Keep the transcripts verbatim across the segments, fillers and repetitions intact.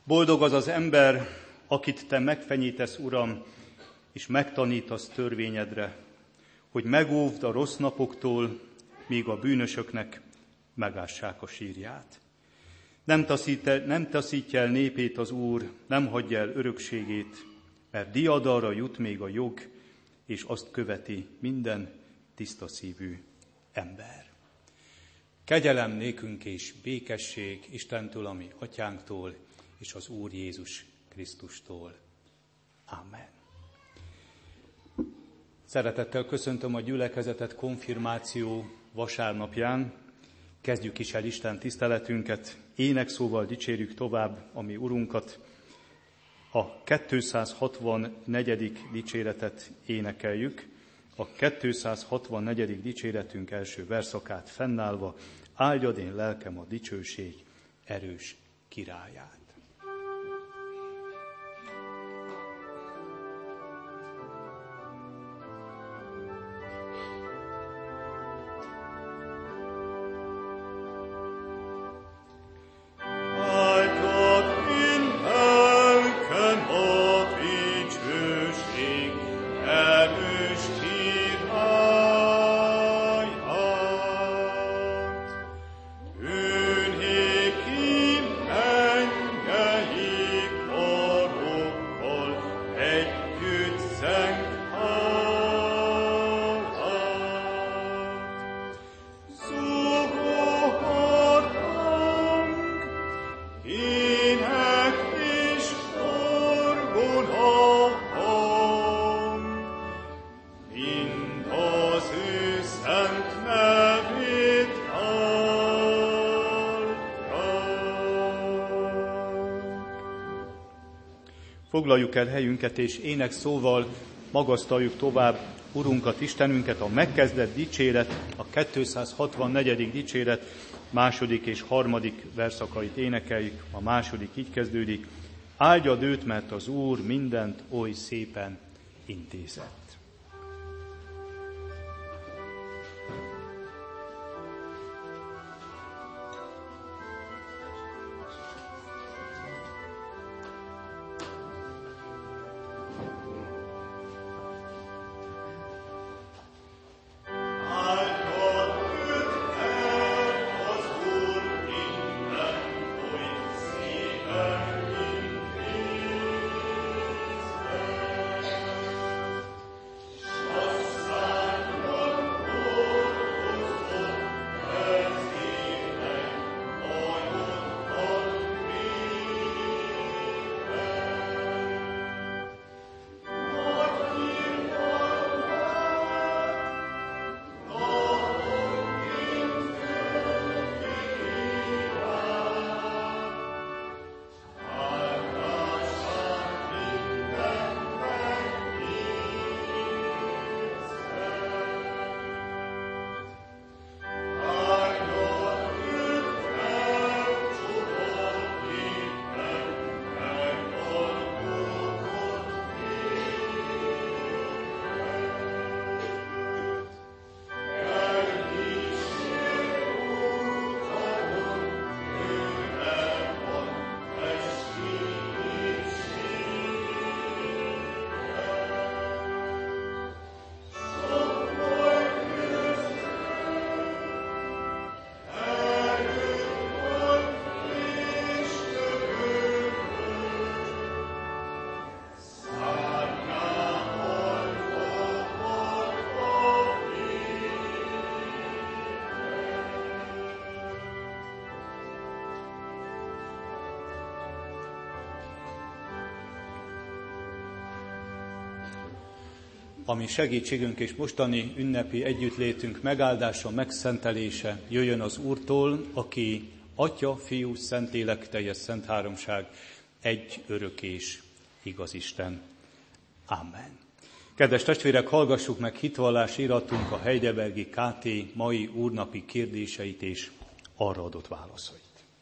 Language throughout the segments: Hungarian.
Boldog az az ember, akit te megfenyítesz, Uram, és megtanítasz törvényedre, hogy megóvd a rossz napoktól, míg a bűnösöknek megássák a sírját. Nem taszít, el, nem taszítja el népét az Úr, nem hagyja el örökségét, mert diadalra jut még a jog, és azt követi minden tiszta szívű ember. Kegyelem nékünk és békesség Istentől, ami Atyánktól, és az Úr Jézus Krisztustól. Amen. Szeretettel köszöntöm a gyülekezetet konfirmáció vasárnapján. Kezdjük is el Isten tiszteletünket. Énekszóval dicsérjük tovább a mi Urunkat. A kétszázhatvannegyedik dicséretet énekeljük. A kétszázhatvannegyedik dicséretünk első verszakát fennállva: áldjad én lelkem a dicsőség erős királyát. Foglaljuk el helyünket, és ének szóval magasztaljuk tovább Urunkat, Istenünket. A megkezdett dicséret, a kétszázhatvannegyedik dicséret második és harmadik verszakait énekeljük. A második így kezdődik: áldjad őt, mert az Úr mindent oly szépen intézett. Ami segítségünk és mostani ünnepi együttlétünk megáldása, megszentelése jöjjön az Úrtól, aki Atya, Fiú, Szentlélek, teljes szent háromság, egy örök és igaz Isten. Amen. Kedves testvérek, hallgassuk meg hitvallás iratunk a Heidelbergi ká té mai úrnapi kérdéseit és arra adott válaszait.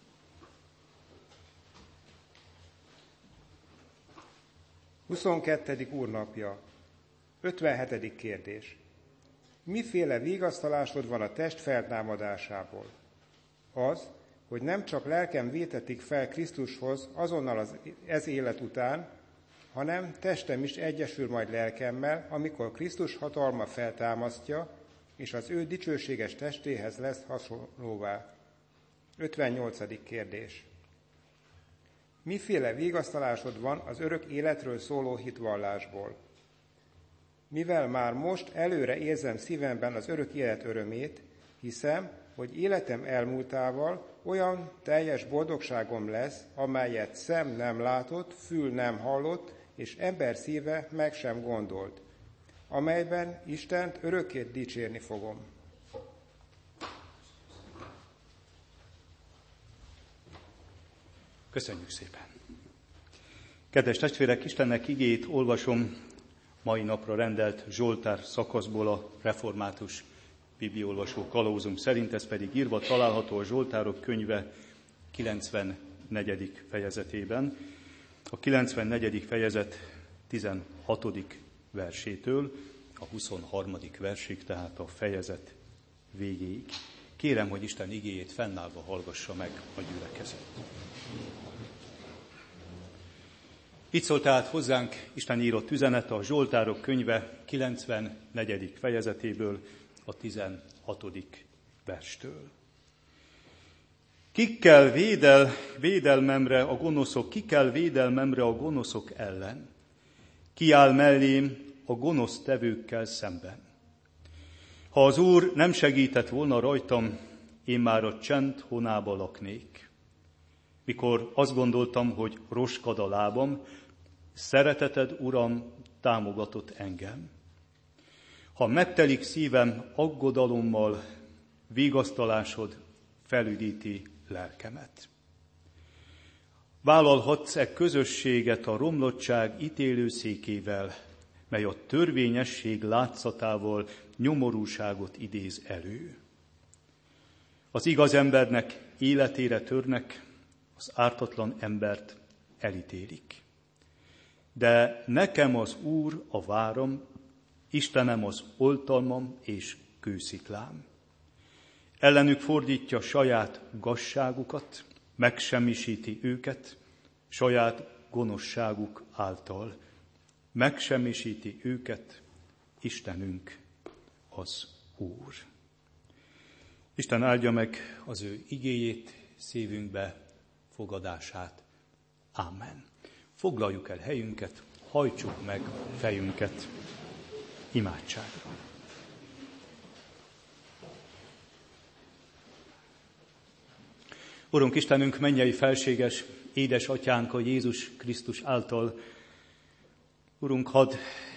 huszonkettedik úrnapja. ötvenhetedik kérdés. Miféle vigasztalásod van a test feltámadásából? Az, hogy nem csak lelkem vétetik fel Krisztushoz azonnal az, ez élet után, hanem testem is egyesül majd lelkemmel, amikor Krisztus hatalma feltámasztja, és az ő dicsőséges testéhez lesz hasonlóvá. ötvennyolcadik kérdés. Miféle vigasztalásod van az örök életről szóló hitvallásból? Mivel már most előre érzem szívemben az örök élet örömét, hiszem, hogy életem elmúltával olyan teljes boldogságom lesz, amelyet szem nem látott, fül nem hallott, és ember szíve meg sem gondolt, amelyben Istent örökké dicsérni fogom. Köszönjük szépen! Kedves testvérek, Istennek igéjét olvasom mai napra rendelt Zsoltár szakaszból a református bibliaolvasó kalauzunk szerint, ez pedig írva található a Zsoltárok könyve kilencvennegyedik fejezetében, a kilencvennegyedik fejezet tizenhatodik versétől a huszonharmadik versig, tehát a fejezet végéig. Kérem, hogy Isten igéjét fennállva hallgassa meg a gyülekezet. Így szól tehát hozzánk Isten írott üzenete a Zsoltárok könyve kilencvennegyedik fejezetéből, a tizenhatodik verstől. Kikkel védel, védelmemre a gonoszok, kikkel védelmemre a gonoszok ellen? Ki áll mellém a gonosz tevőkkel szemben? Ha az Úr nem segített volna rajtam, én már a csend honába laknék. Mikor azt gondoltam, hogy roskad a lábam, szereteted, Uram, támogatott engem. Ha megtelik szívem aggodalommal, vigasztalásod felüdíti lelkemet. Vállalhatsz-e közösséget a romlottság ítélőszékével, mely a törvényesség látszatával nyomorúságot idéz elő? Az igaz embernek életére törnek, az ártatlan embert elítélik. De nekem az Úr a váram, Istenem az oltalmam és kősziklám. Ellenük fordítja saját gazságukat, megsemmisíti őket, saját gonoszságuk által. Megsemmisíti őket, Istenünk az Úr. Isten áldja meg az ő igéjét, szívünkbe fogadását. Ámen. Foglaljuk el helyünket, hajtsuk meg fejünket imádságra. Urunk Istenünk, mennyei felséges édesatyánk a Jézus Krisztus által, Urunk, hadd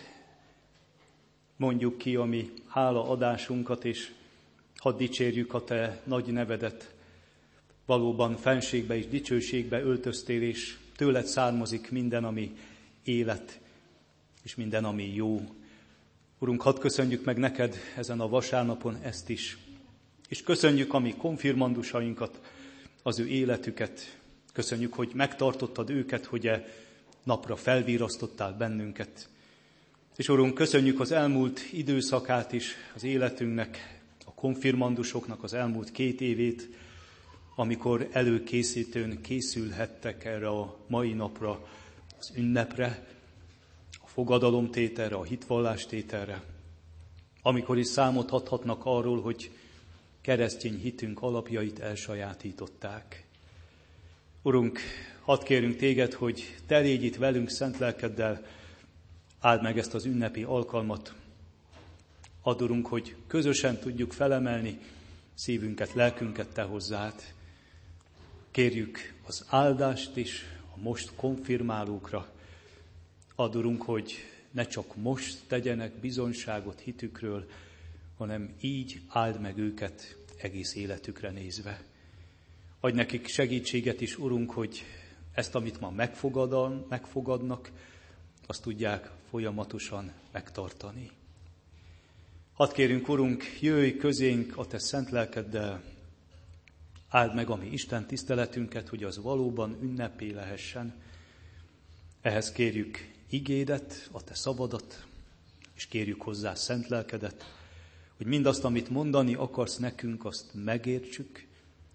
mondjuk ki a mi hálaadásunkat, és hadd dicsérjük a Te nagy nevedet. Valóban fenségbe és dicsőségbe öltöztél, és tőled származik minden, ami élet, és minden, ami jó. Urunk, hadd köszönjük meg neked ezen a vasárnapon ezt is, és köszönjük a mi konfirmandusainkat, az ő életüket. Köszönjük, hogy megtartottad őket, hogy e napra felvírasztottál bennünket. És Urunk, köszönjük az elmúlt időszakát is az életünknek, a konfirmandusoknak az elmúlt két évét, amikor előkészítőn készülhettek erre a mai napra, az ünnepre, a fogadalomtételre, a hitvallástételre, amikor is számot adhatnak arról, hogy keresztény hitünk alapjait elsajátították. Urunk, hadd kérünk téged, hogy te légy itt velünk szent lelkeddel, áld meg ezt az ünnepi alkalmat. Add, Urunk, hogy közösen tudjuk felemelni szívünket, lelkünket te hozzád. Kérjük az áldást is a most konfirmálókra. Add, Urunk, hogy ne csak most tegyenek bizonyságot hitükről, hanem így áld meg őket egész életükre nézve. Adj nekik segítséget is, Urunk, hogy ezt, amit ma megfogadnak, azt tudják folyamatosan megtartani. Hadd kérünk, Urunk, jöjj közénk a te szent lelkeddel, áld meg a mi Isten tiszteletünket, hogy az valóban ünnepé lehessen. Ehhez kérjük igédet, a te szavadat, és kérjük hozzá szent lelkedet, hogy mindazt, amit mondani akarsz nekünk, azt megértsük,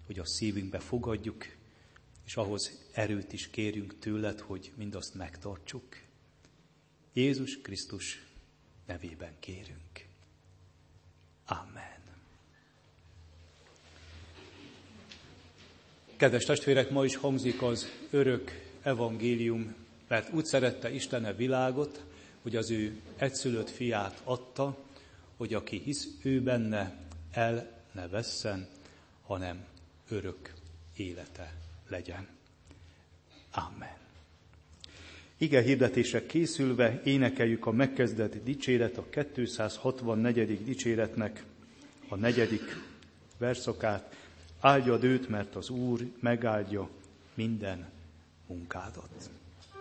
hogy a szívünkbe fogadjuk, és ahhoz erőt is kérjünk tőled, hogy mindazt megtartsuk. Jézus Krisztus nevében kérünk. Amen. Kedves testvérek, ma is hangzik az örök evangélium, mert úgy szerette Isten a világot, hogy az ő egyszülött fiát adta, hogy aki hisz ő benne, el ne vesszen, hanem örök élete legyen. Amen. Ige hirdetésre készülve énekeljük a megkezdett dicséret, a kétszázhatvannegyedik dicséretnek a negyedik verszakát. Áldjad őt, mert az Úr megáldja minden munkádat.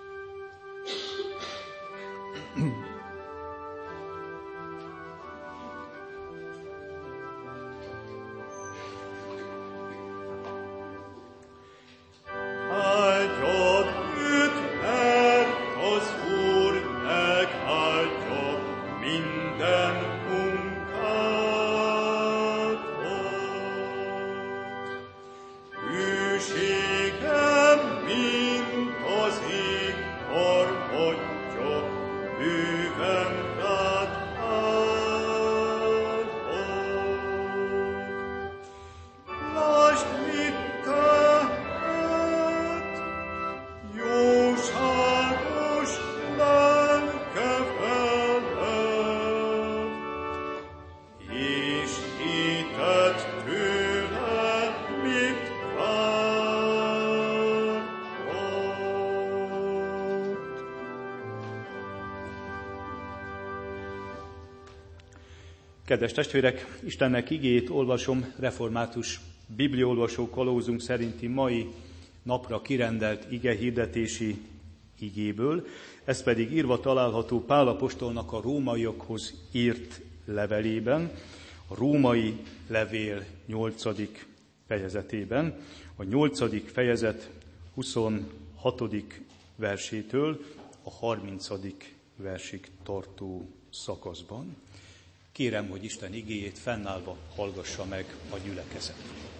Kedves testvérek, Istennek igéjét olvasom református bibliaolvasó kalózunk szerinti mai napra kirendelt igehirdetési igéből, ez pedig írva található Pál apostolnak a rómaiakhoz írt levelében, a római levél nyolcadik fejezetében, a nyolcadik fejezet huszonhatodik versétől a harmincadik versig tartó szakaszban. Kérem, hogy Isten igéjét fennállva hallgassa meg a gyülekezet.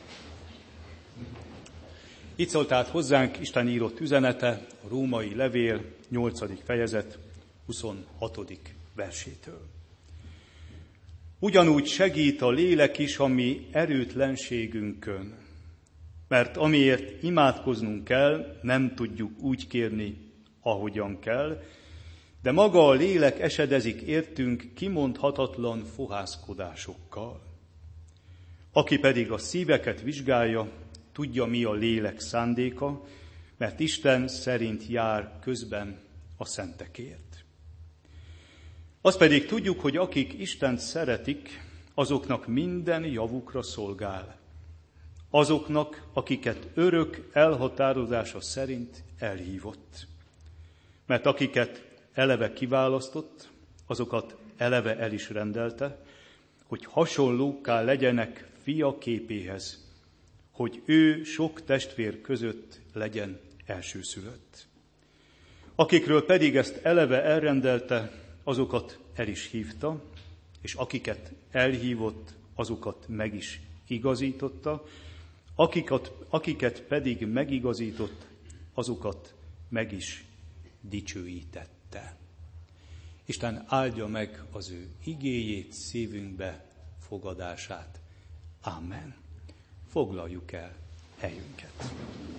Itt szólt át hozzánk Isten írott üzenete, a római levél nyolcadik fejezet huszonhatodik versétől. Ugyanúgy segít a lélek is a mi erőtlenségünkön, mert amiért imádkoznunk kell, nem tudjuk úgy kérni, ahogyan kell, de maga a lélek esedezik értünk kimondhatatlan fohászkodásokkal. Aki pedig a szíveket vizsgálja, tudja, mi a lélek szándéka, mert Isten szerint jár közben a szentekért. Azt pedig tudjuk, hogy akik Istent szeretik, azoknak minden javukra szolgál. Azoknak, akiket örök elhatározása szerint elhívott. Mert akiket eleve kiválasztott, azokat eleve el is rendelte, hogy hasonlókká legyenek fia képéhez, hogy ő sok testvér között legyen elsőszülött. Akikről pedig ezt eleve elrendelte, azokat el is hívta, és akiket elhívott, azokat meg is igazította, akiket, akiket pedig megigazított, azokat meg is dicsőítette. Isten áldja meg az ő igéjét, szívünkbe fogadását. Amen. Foglaljuk el helyünket.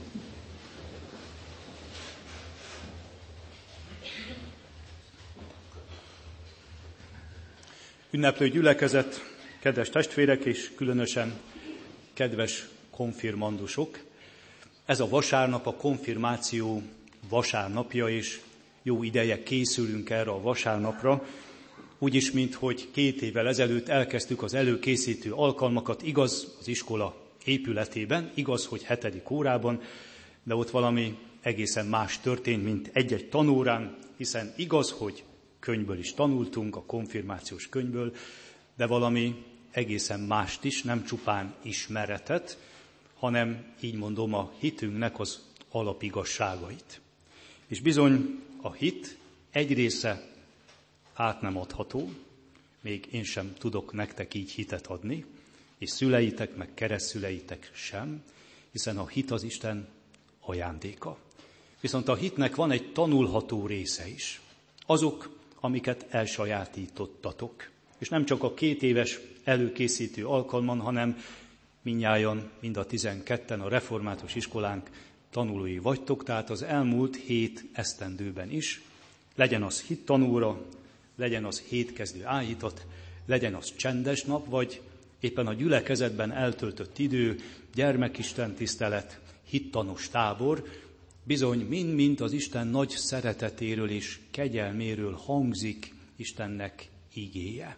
Ünneplő gyülekezet, kedves testvérek és különösen kedves konfirmandusok. Ez a vasárnap a konfirmáció vasárnapja, és jó ideje készülünk erre a vasárnapra, úgyis, minthogy két évvel ezelőtt elkezdtük az előkészítő alkalmakat, igaz az iskola épületében, igaz, hogy hetedik órában, de ott valami egészen más történt, mint egy-egy tanórán, hiszen igaz, hogy könyvből is tanultunk, a konfirmációs könyvből, de valami egészen mást is, nem csupán ismeretet, hanem így mondom a hitünknek az alapigasságait. És bizony a hit egy része át nem adható, még én sem tudok nektek így hitet adni, és szüleitek, meg keresztszüleitek sem, hiszen a hit az Isten ajándéka. Viszont a hitnek van egy tanulható része is. Azok, amiket elsajátítottatok. És nem csak a két éves előkészítő alkalman, hanem mindnyájan, mind a tizenketten a református iskolánk tanulói vagytok, tehát az elmúlt hét esztendőben is, legyen az hittanóra, legyen az hétkezdő áhítat, legyen az csendes nap, vagy éppen a gyülekezetben eltöltött idő, gyermekisten tisztelet, hittanos tábor, bizony mind-mind az Isten nagy szeretetéről és kegyelméről hangzik Istennek igéje.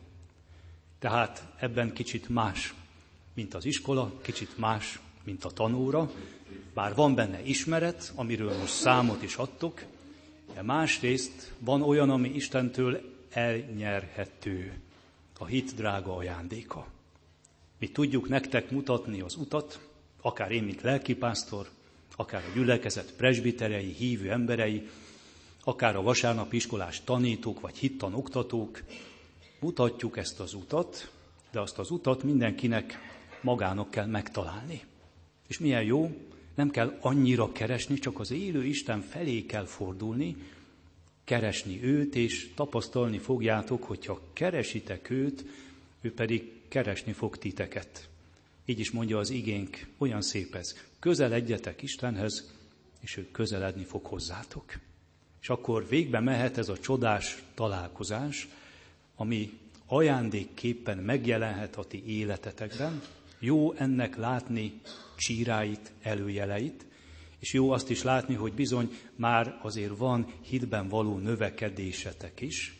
Tehát ebben kicsit más, mint az iskola, kicsit más, mint a tanóra, bár van benne ismeret, amiről most számot is adtok, de másrészt van olyan, ami Istentől elnyerhető, a hit drága ajándéka. Mi tudjuk nektek mutatni az utat, akár én, mint lelkipásztor, akár a gyülekezet presbiterei, hívő emberei, akár a vasárnapi iskolás tanítók vagy hittanoktatók, mutatjuk ezt az utat, de azt az utat mindenkinek magának kell megtalálni. És milyen jó, nem kell annyira keresni, csak az élő Isten felé kell fordulni, keresni őt, és tapasztalni fogjátok, hogyha keresitek őt, ő pedig keresni fog titeket. Így is mondja az igénk, olyan szép ez. Közeledjetek Istenhez, és ő közeledni fog hozzátok. És akkor végbe mehet ez a csodás találkozás, ami ajándékképpen megjelenhet a ti életetekben. Jó ennek látni csíráit, előjeleit, és jó azt is látni, hogy bizony már azért van hitben való növekedésetek is,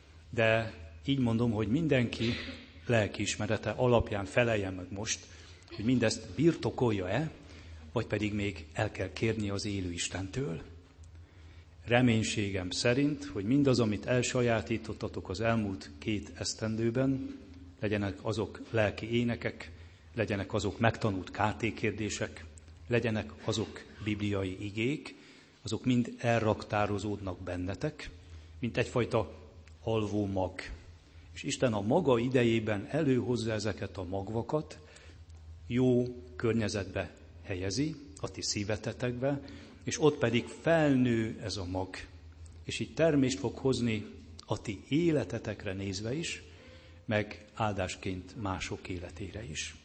de így mondom, hogy mindenki lelkiismerete alapján feleljen meg most, hogy mindezt birtokolja-e, vagy pedig még el kell kérni az élő Istentől. Reménységem szerint, hogy mindaz, amit elsajátítottatok az elmúlt két esztendőben, legyenek azok lelki énekek, legyenek azok megtanult ká té kérdések, legyenek azok bibliai igék, azok mind elraktározódnak bennetek, mint egyfajta alvó mag. És Isten a maga idejében előhozza ezeket a magvakat, jó környezetbe helyezi, a ti szívetetekbe, és ott pedig felnő ez a mag. És így termést fog hozni a ti életetekre nézve is, meg áldásként mások életére is.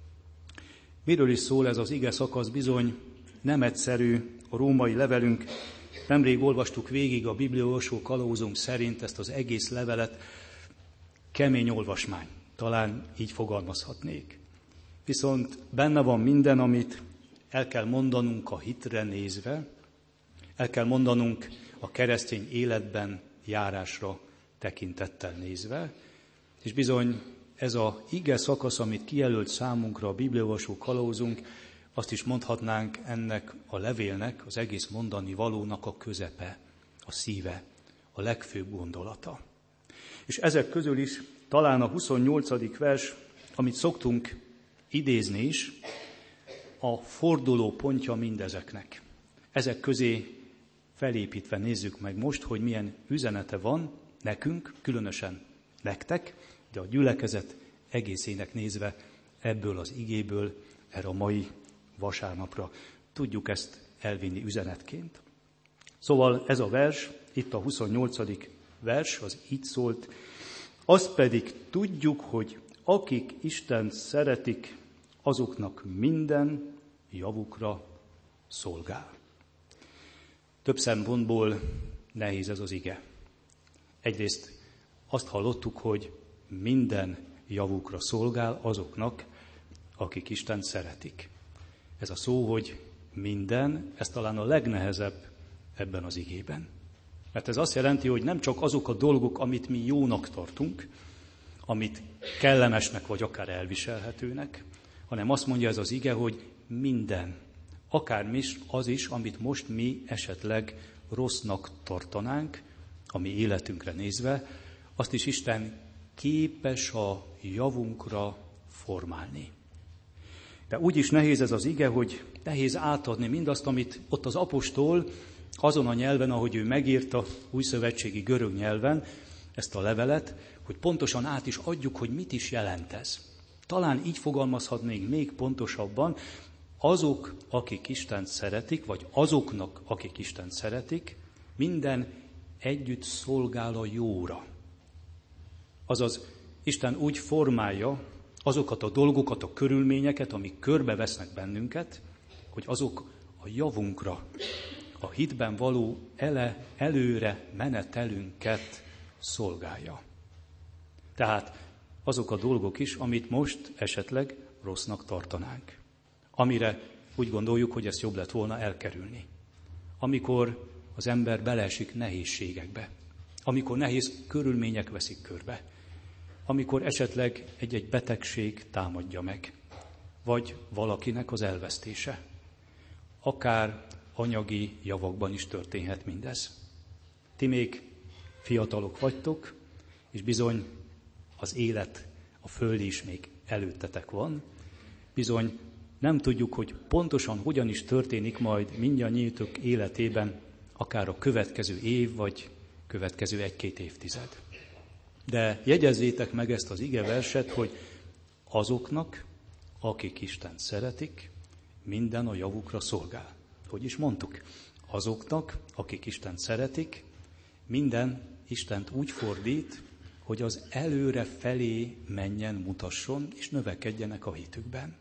Miről is szól ez az ige szakasz? Bizony nem egyszerű, a római levelünk, nemrég olvastuk végig a bibliaolvasó kalauzunk szerint ezt az egész levelet, kemény olvasmány, talán így fogalmazhatnék. Viszont benne van minden, amit el kell mondanunk a hitre nézve, el kell mondanunk a keresztény életben járásra tekintettel nézve, és bizony ez a ige szakasz, amit kijelölt számunkra a bibliaolvasó kalauzunk, azt is mondhatnánk ennek a levélnek, az egész mondani valónak a közepe, a szíve, a legfőbb gondolata. És ezek közül is talán a huszonnyolcadik vers, amit szoktunk idézni is, a forduló pontja mindezeknek. Ezek közé felépítve nézzük meg most, hogy milyen üzenete van nekünk, különösen nektek, de a gyülekezet egészének nézve ebből az igéből erre a mai vasárnapra tudjuk ezt elvinni üzenetként. Szóval ez a vers, itt a huszonnyolcadik vers, az így szólt, azt pedig tudjuk, hogy akik Istent szeretik, azoknak minden javukra szolgál. Több szempontból nehéz ez az ige. Egyrészt azt hallottuk, hogy minden javukra szolgál azoknak, akik Istent szeretik. Ez a szó, hogy minden, ez talán a legnehezebb ebben az igében. Mert ez azt jelenti, hogy nem csak azok a dolgok, amit mi jónak tartunk, amit kellemesnek vagy akár elviselhetőnek, hanem azt mondja ez az ige, hogy minden, akár az is, amit most mi esetleg rossznak tartanánk, a mi életünkre nézve, azt is Isten képes a javunkra formálni. De úgy is nehéz ez az ige, hogy nehéz átadni mindazt, amit ott az apostol azon a nyelven, ahogy ő megírta, újszövetségi görög nyelven ezt a levelet, hogy pontosan át is adjuk, hogy mit is jelent ez. Talán így fogalmazhatnénk még pontosabban, azok, akik Istent szeretik, vagy azoknak, akik Istent szeretik, minden együtt szolgál a jóra. Azaz, Isten úgy formálja azokat a dolgokat, a körülményeket, amik körbevesznek bennünket, hogy azok a javunkra, a hitben való ele, előre menetelünket szolgálja. Tehát azok a dolgok is, amit most esetleg rossznak tartanánk. Amire úgy gondoljuk, hogy ezt jobb lett volna elkerülni. Amikor az ember beleesik nehézségekbe, amikor nehéz körülmények veszik körbe, amikor esetleg egy-egy betegség támadja meg, vagy valakinek az elvesztése. Akár anyagi javakban is történhet mindez. Ti még fiatalok vagytok, és bizony az élet, a föld is még előttetek van. Bizony nem tudjuk, hogy pontosan hogyan is történik majd mindannyiutok életében, akár a következő év, vagy következő egy-két évtized. De jegyezzétek meg ezt az igeverset, hogy azoknak, akik Istent szeretik, minden a javukra szolgál. Hogy is mondtuk? Azoknak, akik Istent szeretik, minden Istent úgy fordít, hogy az előre felé menjen, mutasson, és növekedjenek a hitükben.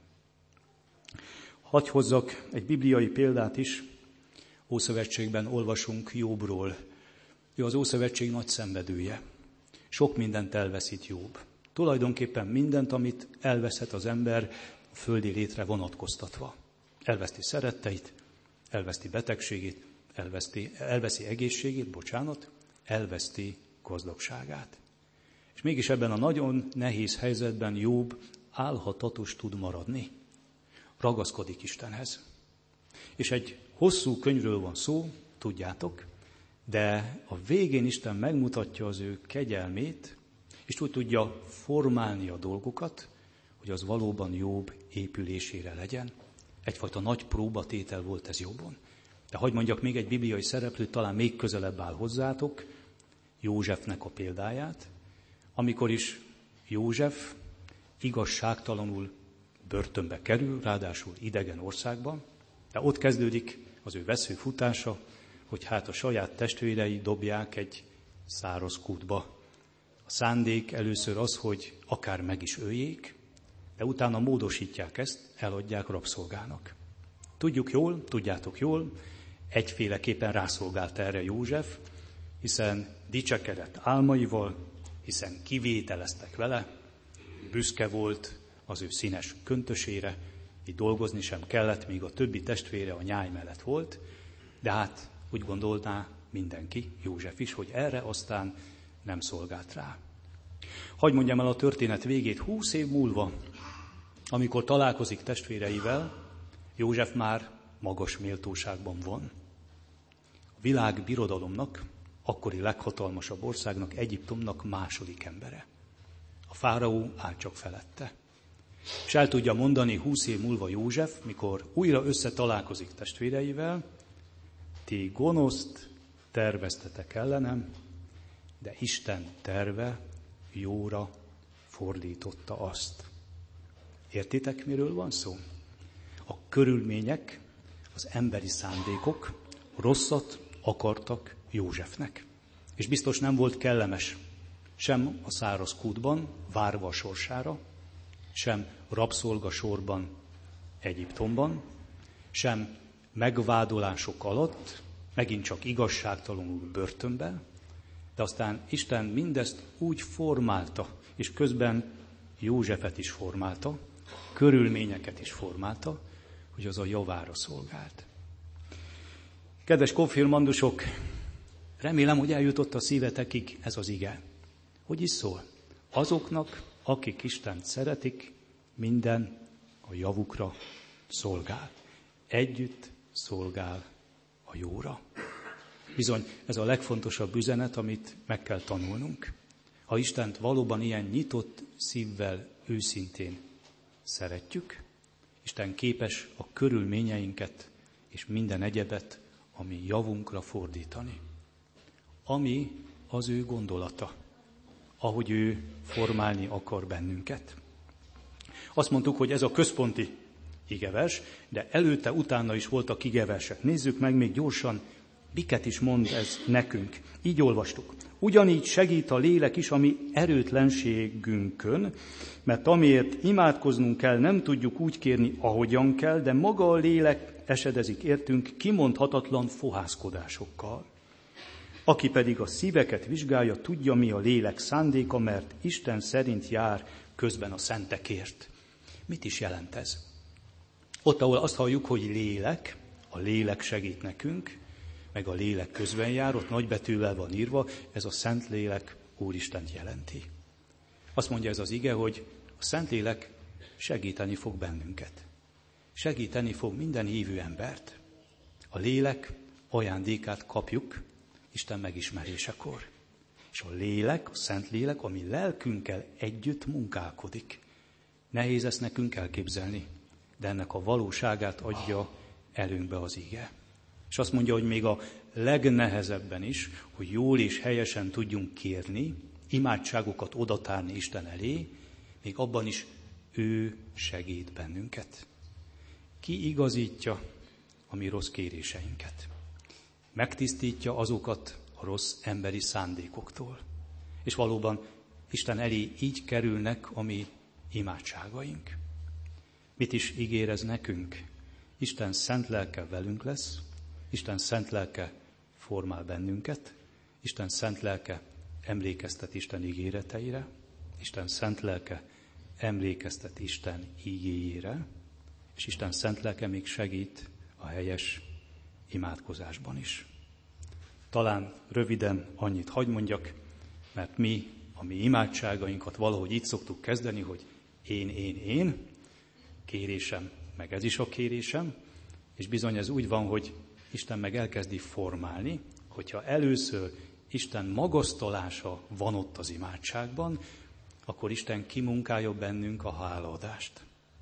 Hadd hozzak egy bibliai példát is. Ószövetségben olvasunk Jobbról. Ő az Ószövetség nagy szenvedője. Sok mindent elveszít Jobb. Tulajdonképpen mindent, amit elveszhet az ember a földi létre vonatkoztatva. Elveszti szeretteit, elveszti betegségét, elveszti, elveszi egészségét, bocsánat, elveszti gazdagságát. És mégis ebben a nagyon nehéz helyzetben Jobb álhatatos tud maradni. Ragaszkodik Istenhez. És egy hosszú könyvről van szó, tudjátok, de a végén Isten megmutatja az ő kegyelmét, és úgy tudja formálni a dolgokat, hogy az valóban Jobb épülésére legyen. Egyfajta nagy próbatétel volt ez Jobbon. De hadd mondjak még egy bibliai szereplőt, talán még közelebb áll hozzátok, Józsefnek a példáját, amikor is József igazságtalanul börtönbe kerül, ráadásul idegen országban, de ott kezdődik az ő veszőfutása, hogy hát a saját testvérei dobják egy száraz kútba. A szándék először az, hogy akár meg is öljék, de utána módosítják ezt, eladják rabszolgának. Tudjuk jól, tudjátok jól, egyféleképpen rászolgált erre József, hiszen dicsekedett álmaival, hiszen kivételeztek vele, büszke volt az ő színes köntösére, így dolgozni sem kellett, míg a többi testvére a nyáj mellett volt, de hát úgy gondolná mindenki, József is, hogy erre aztán nem szolgált rá. Hadd mondjam el a történet végét, húsz év múlva, amikor találkozik testvéreivel, József már magas méltóságban van. A világ birodalomnak, akkori leghatalmasabb országnak, Egyiptomnak második embere. A fáraó áll csak felette. És el tudja mondani húsz év múlva József, mikor újra összetalálkozik testvéreivel, ti gonoszt terveztetek ellenem, de Isten terve jóra fordította azt. Értitek, miről van szó? A körülmények, az emberi szándékok rosszat akartak Józsefnek. És biztos nem volt kellemes sem a száraz kútban, várva a sorsára, sem rabszolgasorban Egyiptomban, sem megvádolások alatt, megint csak igazságtalanul börtönben, de aztán Isten mindezt úgy formálta, és közben Józsefet is formálta, körülményeket is formálta, hogy az a javára szolgált. Kedves konfirmandusok, remélem, hogy eljutott a szívetekig ez az ige. Hogy is szól? Azoknak, akik Istent szeretik, minden a javukra szolgál. Együtt szolgál a jóra. Bizony, ez a legfontosabb üzenet, amit meg kell tanulnunk. Ha Istent valóban ilyen nyitott szívvel, őszintén szeretjük, Isten képes a körülményeinket és minden egyebet, ami javunkra fordítani. Ami az ő gondolata, ahogy ő formálni akar bennünket. Azt mondtuk, hogy ez a központi igevers, de előtte, utána is voltak igeversek. Nézzük meg még gyorsan, miket is mond ez nekünk. Így olvastuk. Ugyanígy segít a lélek is a mi erőtlenségünkön, mert amiért imádkoznunk kell, nem tudjuk úgy kérni, ahogyan kell, de maga a lélek esedezik értünk kimondhatatlan fohászkodásokkal. Aki pedig a szíveket vizsgálja, tudja, mi a lélek szándéka, mert Isten szerint jár közben a szentekért. Mit is jelent ez? Ott, ahol azt halljuk, hogy lélek, a lélek segít nekünk, meg a lélek közben jár, ott nagybetűvel van írva, ez a Szentlélek Úristent jelenti. Azt mondja ez az ige, hogy a Szentlélek segíteni fog bennünket. Segíteni fog minden hívő embert. A lélek ajándékát kapjuk Isten megismerésekor. És a lélek, a Szentlélek, ami lelkünkkel együtt munkálkodik. Nehéz ezt nekünk elképzelni, de ennek a valóságát adja előnkbe az ige. És azt mondja, hogy még a legnehezebben is, hogy jól és helyesen tudjunk kérni, imádságokat odatárni Isten elé, még abban is ő segít bennünket. Ki igazítja a mi rossz kéréseinket? Megtisztítja azokat a rossz emberi szándékoktól. És valóban Isten elé így kerülnek a mi imádságaink. Mit is ígér ez nekünk? Isten szent lelke velünk lesz, Isten szent lelke formál bennünket, Isten szent lelke emlékeztet Isten ígéreteire, Isten szent lelke emlékeztet Isten ígéjére, és Isten szent lelke még segít a helyes imádkozásban is. Talán röviden annyit hagy mondjak, mert mi a mi imádságainkat valahogy így szoktuk kezdeni, hogy én, én, én, kérésem, meg ez is a kérésem, és bizony ez úgy van, hogy Isten meg elkezdi formálni, hogyha először Isten magasztalása van ott az imádságban, akkor Isten kimunkálja bennünk a hálaadást.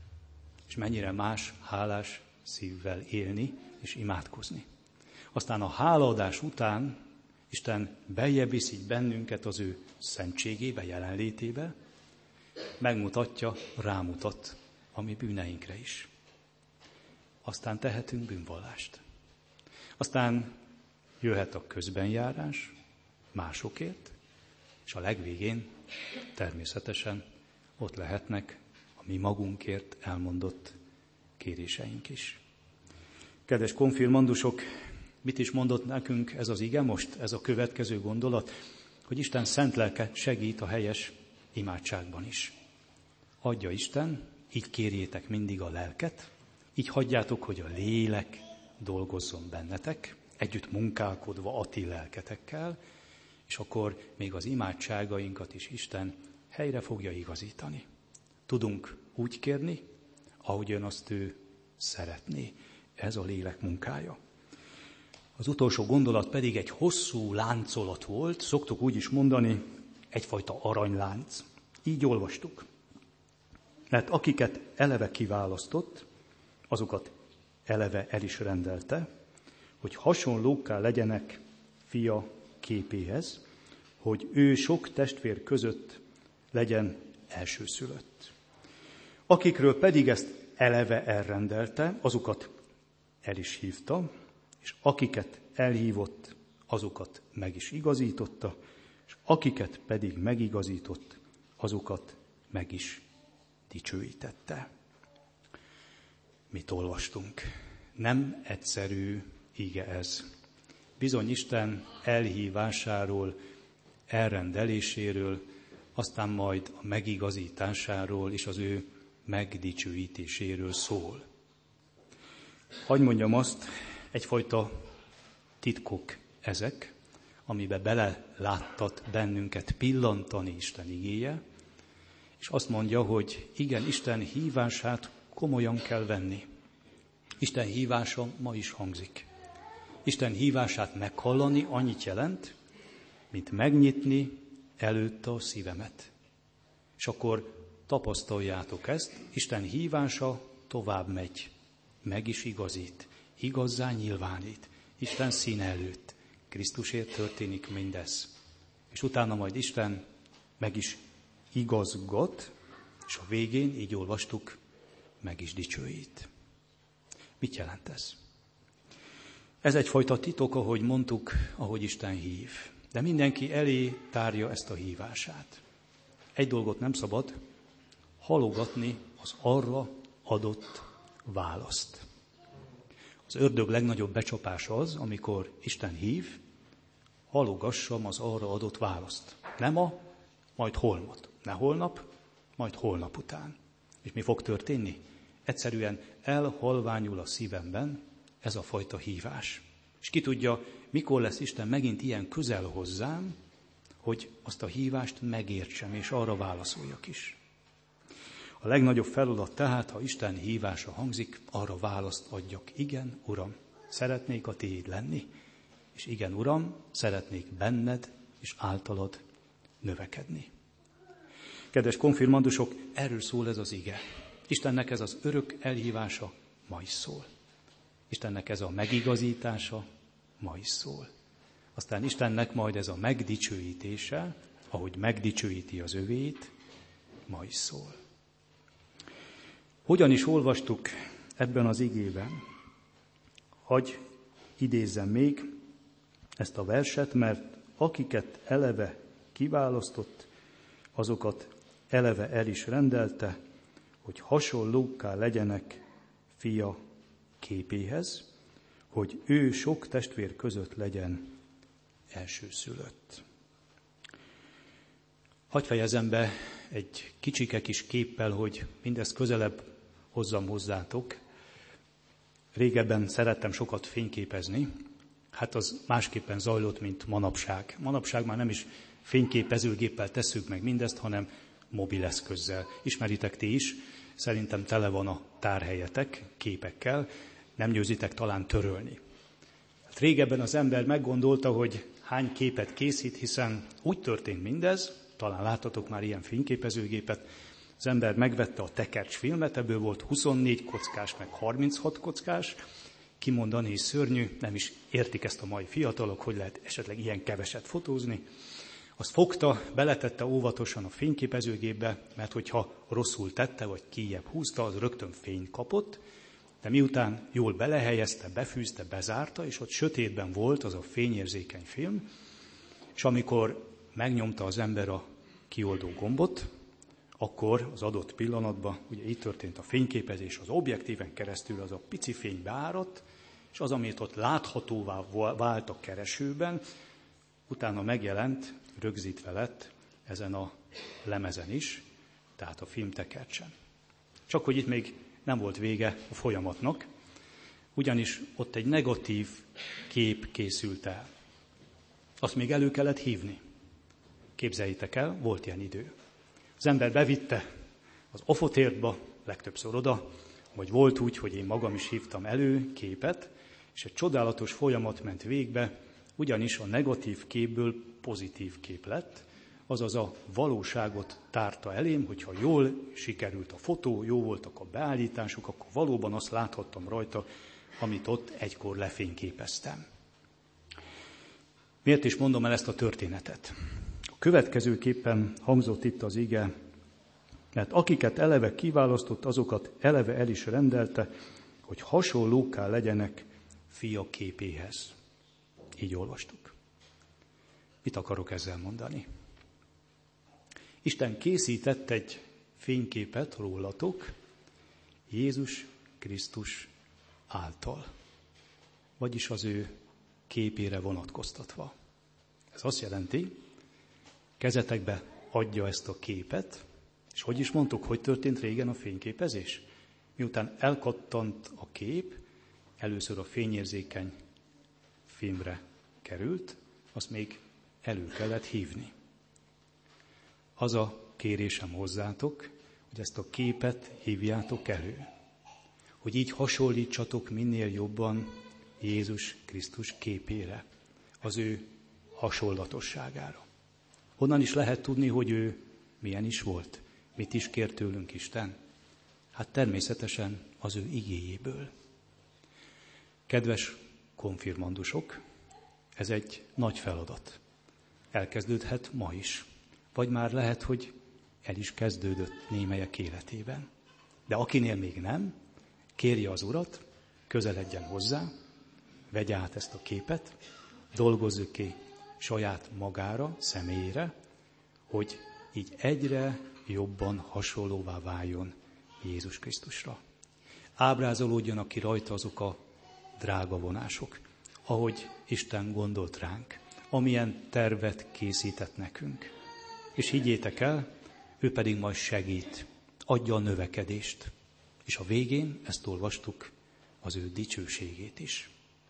És mennyire más hálás szívvel élni és imádkozni. Aztán a hálaadás után Isten beljebb viszi bennünket az ő szentségébe, jelenlétébe, megmutatja, rámutat a mi bűneinkre is. Aztán tehetünk bűnvallást. Aztán jöhet a közbenjárás másokért, és a legvégén természetesen ott lehetnek a mi magunkért elmondott kéréseink is. Kedves konfirmandusok, mit is mondott nekünk ez az ige most, ez a következő gondolat, hogy Isten szent lelke segít a helyes imádságban is. Adja Isten, így kérjétek mindig a lelket, így hagyjátok, hogy a lélek dolgozzon bennetek, együtt munkálkodva a ti lelketekkel, és akkor még az imádságainkat is Isten helyre fogja igazítani. Tudunk úgy kérni, ahogyan azt ő szeretné. Ez a lélek munkája. Az utolsó gondolat pedig egy hosszú láncolat volt, szoktuk úgy is mondani, egyfajta aranylánc. Így olvastuk. Mert akiket eleve kiválasztott, azokat eleve el is rendelte, hogy hasonlókká legyenek fia képéhez, hogy ő sok testvér között legyen elsőszülött. Akikről pedig ezt eleve elrendelte, azokat el is hívta, és akiket elhívott, azokat meg is igazította, és akiket pedig megigazított, azokat meg is dicsőítette. Mit olvastunk? Nem egyszerű ige ez. Bizony Isten elhívásáról, elrendeléséről, aztán majd a megigazításáról és az ő megdicsőítéséről szól. Hagy mondjam azt, egyfajta titkok ezek, amibe bele láttat bennünket pillantani Isten igéje, és azt mondja, hogy igen, Isten hívását komolyan kell venni. Isten hívása ma is hangzik. Isten hívását meghallani annyit jelent, mint megnyitni előtte a szívemet. És akkor tapasztaljátok ezt, Isten hívása tovább megy, meg is igazít, igazzá nyilvánít, Isten színe előtt. Krisztusért történik mindez. És utána majd Isten meg is igazgat, és a végén, így olvastuk, meg is dicsőít. Mit jelent ez? Ez egyfajta titok, ahogy mondtuk, ahogy Isten hív. De mindenki elé tárja ezt a hívását. Egy dolgot nem szabad, halogatni az arra adott választ. Az ördög legnagyobb becsapása az, amikor Isten hív, halogassam az arra adott választ. Nem ma, majd holnap. Ne holnap, majd holnap után. És mi fog történni? Egyszerűen elhalványul a szívemben ez a fajta hívás. És ki tudja, mikor lesz Isten megint ilyen közel hozzám, hogy azt a hívást megértsem, és arra válaszoljak is. A legnagyobb feladat tehát, ha Isten hívása hangzik, arra választ adjak. Igen, Uram, szeretnék a tiéd lenni, és igen, Uram, szeretnék benned és általad növekedni. Kedves konfirmandusok, erről szól ez az ige. Istennek ez az örök elhívása ma is szól. Istennek ez a megigazítása ma is szól. Aztán Istennek majd ez a megdicsőítése, ahogy megdicsőíti az övét, ma is szól. Hogyan is olvastuk ebben az igében? Hagy idézzem még ezt a verset, mert akiket eleve kiválasztott, azokat eleve el is rendelte, hogy hasonlókká legyenek fia képéhez, hogy ő sok testvér között legyen elsőszülött. Hadd fejezem be egy kicsike kis képpel, hogy mindezt közelebb hozzam hozzátok. Régebben szerettem sokat fényképezni, hát az másképpen zajlott, mint manapság. Manapság már nem is fényképezőgéppel tesszük meg mindezt, hanem mobileszközzel. Ismeritek ti is, szerintem tele van a tárhelyetek képekkel, nem győzitek talán törölni. Hát régebben az ember meggondolta, hogy hány képet készít, hiszen úgy történt mindez, talán láttatok már ilyen fényképezőgépet, az ember megvette a tekercs filmet, ebből volt huszonnégy kockás, meg harminchat kockás, kimondani is szörnyű, nem is értik ezt a mai fiatalok, hogy lehet esetleg ilyen keveset fotózni. Azt fogta, beletette óvatosan a fényképezőgépbe, mert hogyha rosszul tette, vagy kijjebb húzta, az rögtön fényt kapott, de miután jól belehelyezte, befűzte, bezárta, és ott sötétben volt az a fényérzékeny film, és amikor megnyomta az ember a kioldó gombot, akkor az adott pillanatban, ugye így történt a fényképezés, az objektíven keresztül az a pici fény beáradt, és az, amit ott láthatóvá vált a keresőben, utána megjelent, rögzítve lett ezen a lemezen is, tehát a filmtekercsen. Csak hogy itt még nem volt vége a folyamatnak, ugyanis ott egy negatív kép készült el. Azt még elő kellett hívni. Képzeljétek el, volt ilyen idő. Az ember bevitte az ofotértba, legtöbbször oda, vagy volt úgy, hogy én magam is hívtam elő képet, és egy csodálatos folyamat ment végbe, ugyanis a negatív képből pozitív kép lett, azaz a valóságot tárta elém, hogyha jól sikerült a fotó, jó voltak a beállítások, akkor valóban azt láthattam rajta, amit ott egykor lefényképeztem. Miért is mondom el ezt a történetet? A következőképpen hangzott itt az ige, mert akiket eleve kiválasztott, azokat eleve el is rendelte, hogy hasonlókká legyenek fia képéhez. Így olvastuk. Mit akarok ezzel mondani? Isten készített egy fényképet rólatok Jézus Krisztus által, vagyis az ő képére vonatkoztatva. Ez azt jelenti, kezetekbe adja ezt a képet, és hogy is mondtuk, hogy történt régen a fényképezés? Miután elkattant a kép, először a fényérzékeny filmre került, azt még elő kellett hívni. Az a kérésem hozzátok, hogy ezt a képet hívjátok elő, hogy így hasonlítsatok minél jobban Jézus Krisztus képére, az ő hasonlatosságára. Honnan is lehet tudni, hogy ő milyen is volt, mit is kért tőlünk Isten? Hát természetesen az ő igéjéből. Kedves konfirmandusok, ez egy nagy feladat. Elkezdődhet ma is, vagy már lehet, hogy el is kezdődött némelyek életében. De akinél még nem, kérje az Urat, közeledjen hozzá, vegye át ezt a képet, dolgozzuk ki saját magára, személyére, hogy így egyre jobban hasonlóvá váljon Jézus Krisztusra. Ábrázolódjanak ki rajta azok a drága vonások, ahogy Isten gondolt ránk, amilyen tervet készített nekünk. És higgyétek el, ő pedig majd segít, adja a növekedést. És a végén, ezt olvastuk, az ő dicsőségét is.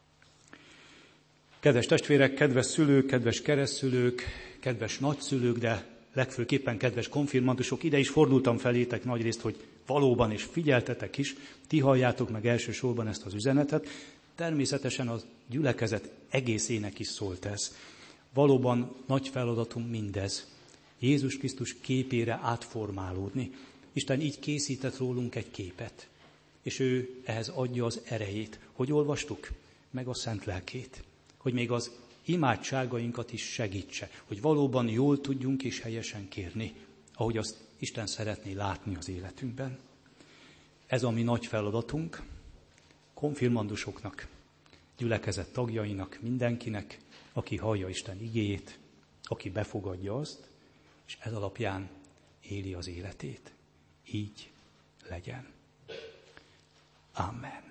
Kedves testvérek, kedves szülők, kedves keresztszülők, kedves nagyszülők, de legfőképpen kedves konfirmandusok, ide is fordultam felétek nagyrészt, hogy valóban és figyeltetek is, ti halljátok meg elsősorban ezt az üzenetet. Természetesen a gyülekezet egészének is szólt ez. Valóban nagy feladatunk mindez. Jézus Krisztus képére átformálódni. Isten így készített rólunk egy képet, és ő ehhez adja az erejét. Hogy olvastuk? Meg a Szent Lelkét. Hogy még az imádságainkat is segítse, hogy valóban jól tudjunk és helyesen kérni, ahogy azt Isten szeretné látni az életünkben. Ez a mi nagy feladatunk, konfirmandusoknak, gyülekezet tagjainak, mindenkinek, aki hallja Isten igéjét, aki befogadja azt, és ez alapján éli az életét. Így legyen. Amen.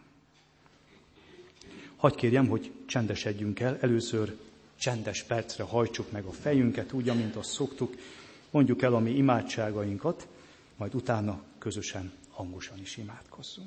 Hadd kérjem, hogy csendesedjünk el. Először csendes percre hajtsuk meg a fejünket, úgy, amint azt szoktuk. Mondjuk el a mi imádságainkat, majd utána közösen, hangosan is imádkozzunk.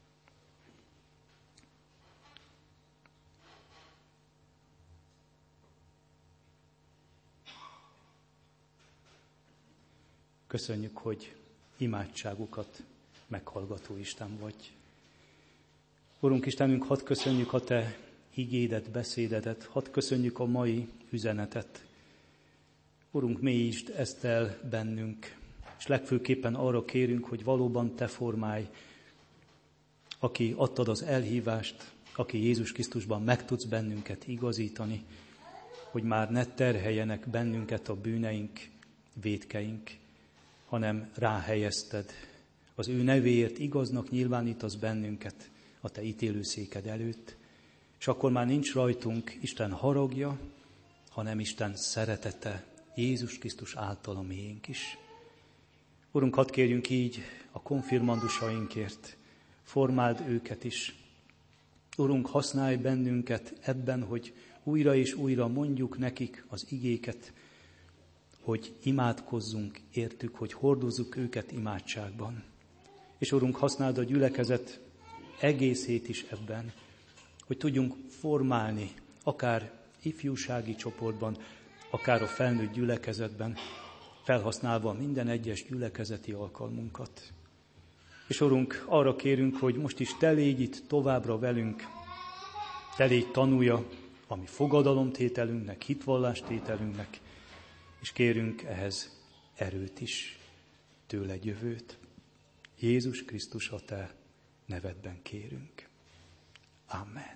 Köszönjük, hogy imádságukat meghallgató Isten vagy. Urunk Istenünk, hadd köszönjük a Te igédet, beszédedet, hadd köszönjük a mai üzenetet. Urunk, mélyítsd ezt el bennünk, és legfőképpen arra kérünk, hogy valóban Te formálj, aki adtad az elhívást, aki Jézus Krisztusban meg tudsz bennünket igazítani, hogy már ne terheljenek bennünket a bűneink, vétkeink, hanem ráhelyezted. Az ő nevéért igaznak nyilvánítasz bennünket a Te ítélőszéked előtt, és akkor már nincs rajtunk Isten haragja, hanem Isten szeretete, Jézus Krisztus által a miénk is. Urunk, hadd kérjünk így a konfirmandusainkért, formáld őket is. Urunk, használj bennünket ebben, hogy újra és újra mondjuk nekik az igéket, hogy imádkozzunk értük, hogy hordozzuk őket imádságban. És Urunk, használd a gyülekezet egészét is ebben, hogy tudjunk formálni, akár ifjúsági csoportban, akár a felnőtt gyülekezetben, felhasználva minden egyes gyülekezeti alkalmunkat. És Urunk, arra kérünk, hogy most is Te légy itt továbbra velünk, Te légy tanúja a mi fogadalomtételünknek, hitvallástételünknek, és kérünk ehhez erőt is, tőled jövőt. Jézus Krisztus, a Te nevedben kérünk. Amen.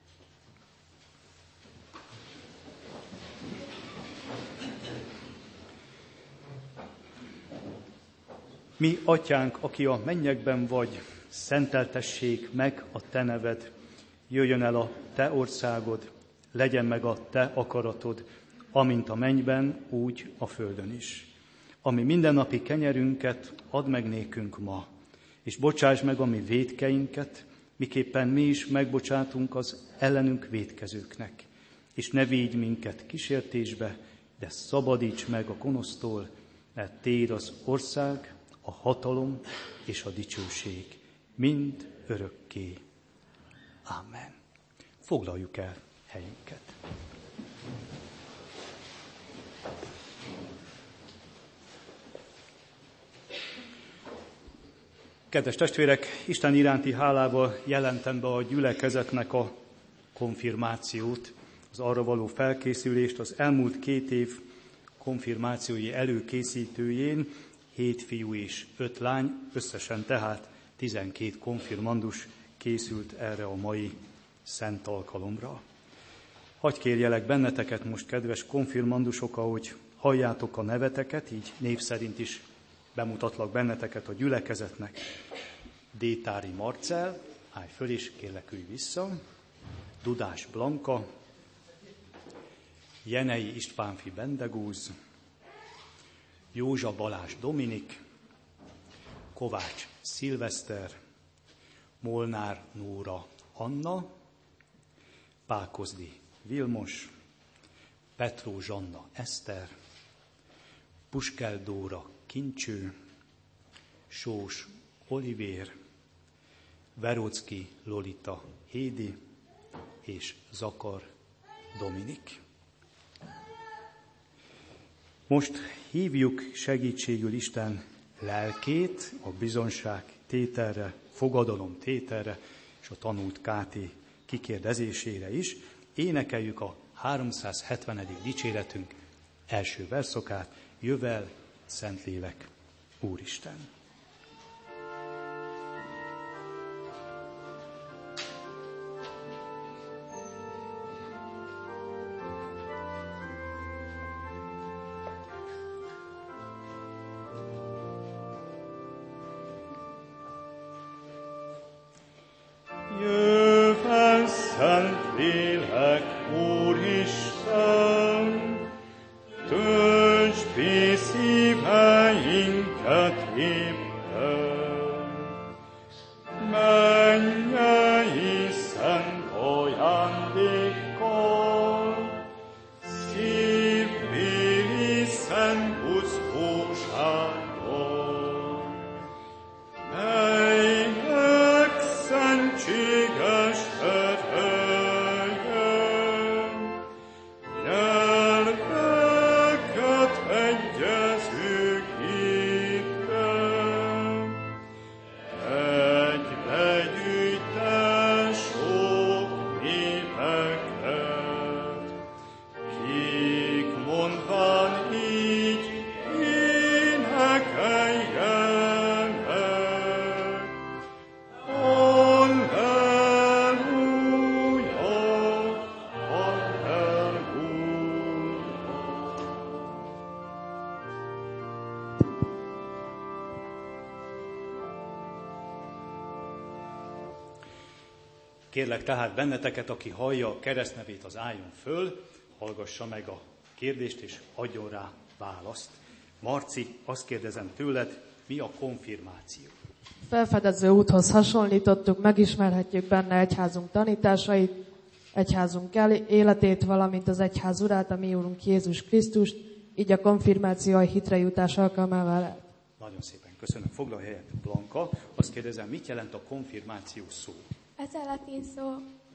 Mi, Atyánk, aki a mennyekben vagy, szenteltessék meg a Te neved, jöjjön el a Te országod, legyen meg a Te akaratod, amint a mennyben, úgy a földön is. Ami mindennapi kenyerünket add meg nékünk ma, és bocsáss meg a mi vétkeinket, miképpen mi is megbocsátunk az ellenünk vétkezőknek. És ne védj minket kísértésbe, de szabadíts meg a gonosztól, mert Téd az ország, a hatalom és a dicsőség, mind örökké. Amen. Foglaljuk el helyünket. Kedves testvérek, Isten iránti hálával jelentem be a gyülekezetnek a konfirmációt, az arra való felkészülést az elmúlt két év konfirmációi előkészítőjén, hét fiú és öt lány, összesen tehát tizenkét konfirmandus készült erre a mai szent alkalomra. Hadd kérjelek benneteket most, kedves konfirmandusok, ahogy halljátok a neveteket, így név szerint is bemutatlak benneteket a gyülekezetnek. Détári Marcell, állj föl, és kérlek ülj vissza. Dudás Blanka, Jenei Istvánfi Bendegúz, Józsa Balázs Dominik, Kovács Szilveszter, Molnár Nóra Anna, Pákozdi Vilmos, Petró Zsanna Eszter, Puskel Dóra Kincső, Sós Olivér, Verócki Lolita Hédi és Zakar Dominik. Most hívjuk segítségül Isten lelkét a bizonyság tételre, fogadalom tételre és a tanult káté kikérdezésére is. Énekeljük a háromszázhetvenedik dicséretünk első verszakát, Jövel, Szentlélek, Úristen. Jövel, Szentlélek, Úristen, töltsd be szíveinket éppen. Mennyei szent ajándékkal, szívbéli szent buzgósággal, melynek szentséges ereje, nyelveket egyező képen, egybe gyűjte sok népeket, kik mondván így énekeljenek. Halleluja, halleluja. Kérlek tehát benneteket, aki hallja a keresztnevét, az álljon föl, hallgassa meg a kérdést, és adjon rá választ. Marci, azt kérdezem tőled, mi a konfirmáció? Felfedező úthoz hasonlítottuk, megismerhetjük benne egyházunk tanításait, egyházunk életét, valamint az egyház urát, a mi úrunk Jézus Krisztust, így a konfirmáció a hitre jutás alkalmával lehet. Nagyon szépen köszönöm. Foglalj helyet, Blanka. Azt kérdezem, mit jelent a konfirmáció szó? Ez a latin szó.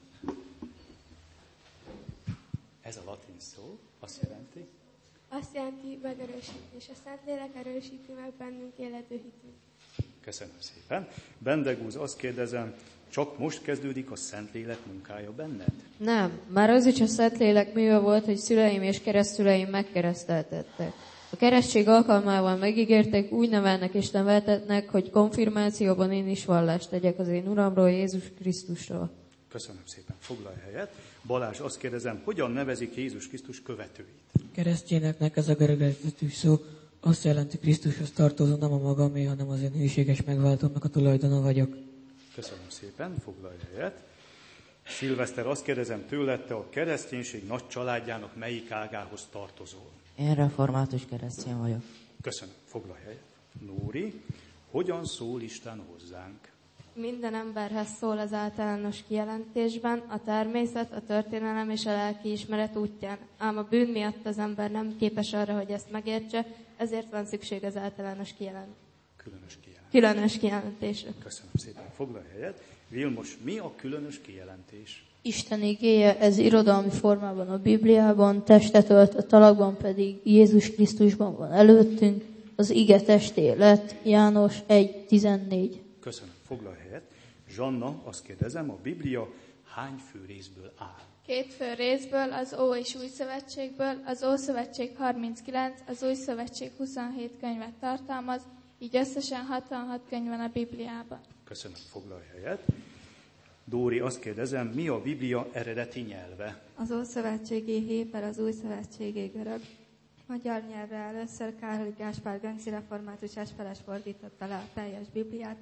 Ez a latin szó azt jelenti? Azt jelenti megerősítés. A Szentlélek erősíti meg bennünk élető hitünk. Köszönöm szépen. Bendegúz, azt kérdezem, csak most kezdődik a Szentlélek munkája benned? Nem, már az is a Szentlélek műve volt, hogy szüleim és keresztüleim megkereszteltettek. A keresztség alkalmával megígértek, úgy nevelnek és neveltetnek, hogy konfirmációban én is vallást tegyek az én Uramról, Jézus Krisztusról. Köszönöm szépen. Foglalj helyet. Balázs, azt kérdezem, hogyan nevezik Jézus Krisztus követőit? Keresztényeknek ez a görög eredetű szó azt jelenti, Krisztushoz tartozó, nem a magamé, hanem az én hűséges megváltómnak a tulajdona vagyok. Köszönöm szépen. Foglalj helyet. Szilveszter, azt kérdezem tőled, te a kereszténység nagy családjának melyik ágához tartozol? Én református keresztény vagyok. Köszönöm. Foglalj helyet. Nóri, hogyan szól Isten hozzánk? Minden emberhez szól az általános kijelentésben, a természet, a történelem és a lelki ismeret útján. Ám a bűn miatt az ember nem képes arra, hogy ezt megértse, ezért van szükség az általános kijelentésre. Különös kijelentés. Különös kijelentésre. Köszönöm szépen. Foglalj helyet. Vilmos, mi a különös kijelentés? Isten igéje, ez irodalmi formában a Bibliában, testet ölt, a talakban pedig Jézus Krisztusban van előttünk, az ige testé lett, János egy tizennégy. Köszönöm. Foglalj helyet. Zsanna, azt kérdezem, a Biblia hány fő részből áll? Két fő részből, az Ó és Új Szövetségből, az Ószövetség harminckilenc, az Új Szövetség huszonhét könyvet tartalmaz, így összesen hatvanhat könyv van a Bibliában. Köszönöm. Foglalj helyet. Dóri, azt kérdezem, mi a Biblia eredeti nyelve? Az Ószövetségi héber, az Új Szövetségi görög. Magyar nyelvre először Károly Gáspár Gönci református esperes fordította le a teljes Bibliát,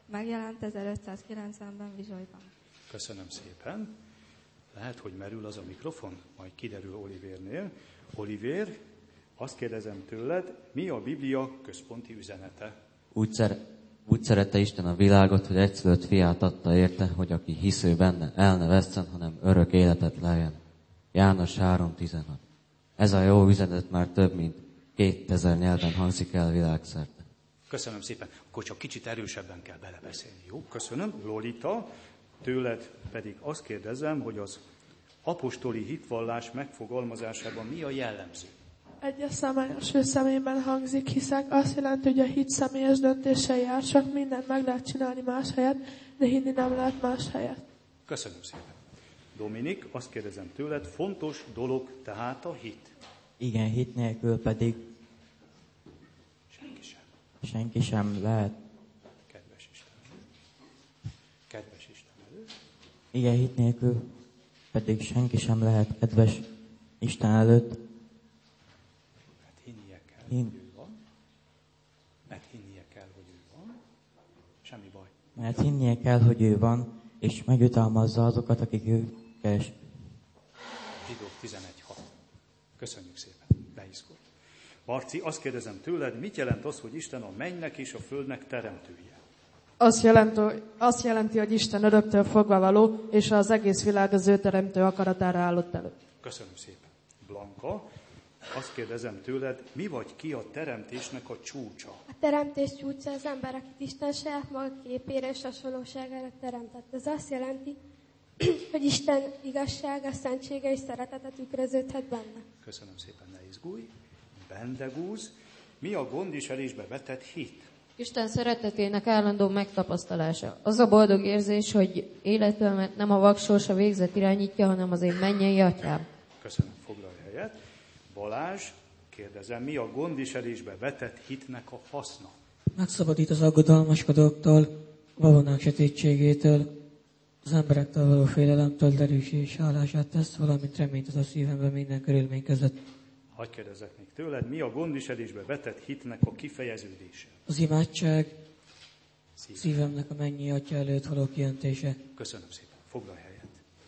megjelent ezerötszázkilencvenben Vizsolyban. Köszönöm szépen. Lehet, hogy merül az a mikrofon, majd kiderül Olivérnél. Olivér, azt kérdezem tőled, mi a Biblia központi üzenete? Úgy, szer- úgy szerette Isten a világot, hogy egyszülött fiát adta érte, hogy aki hisző benne, el ne vesszen, hanem örök életet lejjen. János három tizenhat. Ez a jó üzenet már több mint kétezer nyelven hangzik el világszerte. Köszönöm szépen. Akkor csak kicsit erősebben kell belebeszélni. Jó, köszönöm. Lolita, tőled pedig azt kérdezem, hogy az apostoli hitvallás megfogalmazásában mi a jellemző? Egyes Számuel első személyben hangzik, hiszek, azt jelenti, hogy a hit személyes döntéssel jár, csak mindent meg lehet csinálni más helyet, de hinni nem lehet más helyet. Köszönöm szépen. Dominik, azt kérdezem tőled, fontos dolog tehát a hit. Igen, hit nélkül pedig Senki sem. senki sem lehet. Kedves Isten előtt. Kedves Isten előtt. Igen, hit nélkül pedig senki sem lehet kedves Isten előtt. Mert hinnie kell, Hin. hogy ő van. Mert hinnie kell, hogy ő van. Semmi baj. Mert hinnie kell, hogy ő van, és megjutalmazza azokat, akik ő keres. Zsidók tizenegy hat. Köszönjük szépen. Beizgul. Marci, azt kérdezem tőled, mit jelent az, hogy Isten a mennynek és a földnek teremtője? Azt jelenti, azt jelenti, hogy Isten öröktől fogva való, és az egész világ az ő teremtő akaratára állott elő. Köszönöm szépen. Blanka, azt kérdezem tőled, mi vagy ki a teremtésnek a csúcsa? A teremtés csúcsa az ember, akit Isten saját maga képére és hasonlóságára teremtett. Ez azt jelenti, hogy Isten igazsága, szentsége és szeretete tükröződhet benne. Köszönöm szépen, ne izgulj. Bendegúz, mi a gondviselésbe vetett hit? Isten szeretetének állandó megtapasztalása. Az a boldog érzés, hogy életemet nem a vaksorsa végzet irányítja, hanem az én mennyei atyám. Köszönöm, foglalj helyet. Balázs, kérdezem, mi a gondviselésbe vetett hitnek a haszna? Megszabadít az aggodalmaskodóktól, babonák sötétségétől, az emberektől való félelemtől derűs és állását tesz, valamint reményt az a szívemben minden körülmény között. Hadd kérdezzek még tőled, mi a gondviselésbe vetett hitnek a kifejeződése? Az imádság, Szív. szívemnek a mennyi atya előtt való kiöntése. Köszönöm szépen, foglalj helyet.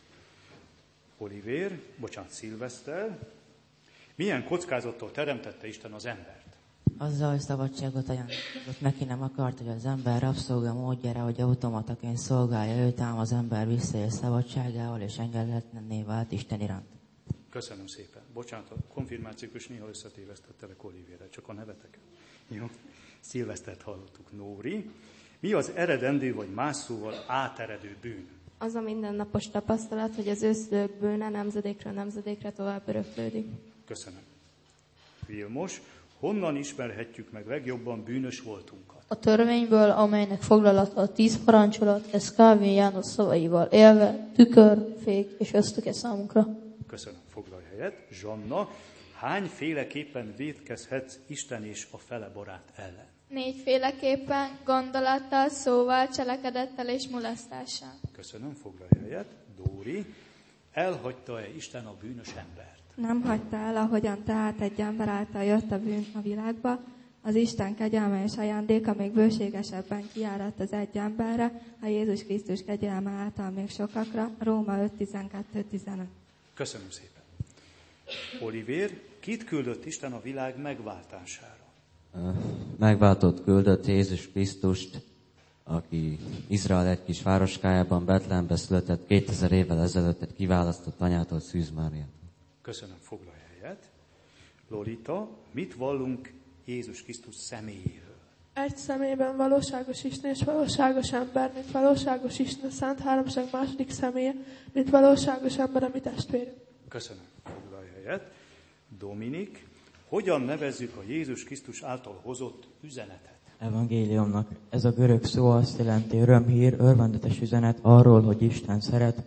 Olivér, bocsánat, Szilveszter, milyen kockázattól teremtette Isten az embert? Azzal, hogy szabadságot ajándékozott neki, nem akart, hogy az ember rabszolga módjára, hogy automataként szolgálja őt, ám az ember visszaél szabadságával, és engedhetetlenné vált Isten iránt. Köszönöm szépen. Bocsánat, a konfirmációkos néha összetévesztettelek Olivérre, csak a neveteket. Jó. Szilvesztert hallottuk. Nóri. Mi az eredendő vagy más szóval áteredő bűn? Az a mindennapos tapasztalat, hogy az őszülők bűne nemzedékről nemzedékre tovább öröklődik. Köszönöm. Vilmos, honnan ismerhetjük meg legjobban bűnös voltunkat? A törvényből, amelynek foglalata a tíz parancsolat, ez Calvin János szavaival élve, tükör, fék és ösztöke számunkra. Köszönöm, foglalj helyet. Zsanna, hányféleképpen vétkezhetsz Isten és a fele barát ellen? Négyféleképpen, gondolattal, szóval, cselekedettel és mulasztással. Köszönöm, foglalj helyet. Dóri, elhagyta-e Isten a bűnös embert? Nem hagyta el, ahogyan tehát egy ember által jött a bűn a világba, az Isten kegyelme és ajándéka még bőségesebben kiáradt az egy emberre, a Jézus Krisztus kegyelme által még sokakra, Róma öt tizenkettő tizenöt. Köszönöm szépen. Olivér, kit küldött Isten a világ megváltására? Megváltott küldött Jézus Krisztust, aki Izrael egy kis városkájában, Betlehembe született kétezer évvel ezelőtt egy kiválasztott anyától, Szűz Máriától. Köszönöm, foglalj helyet. Lolita, mit vallunk Jézus Krisztus személyéről? Egy személyben valóságos Isten és valóságos ember, mint valóságos Isten szent háromság második személye, mint valóságos ember, a mi testvérünk. Köszönöm, foglalj helyet. Dominik, hogyan nevezzük a Jézus Krisztus által hozott üzenetet? Evangéliumnak. Ez a görög szó azt jelenti, örömhír, örvendetes üzenet arról, hogy Isten szeret,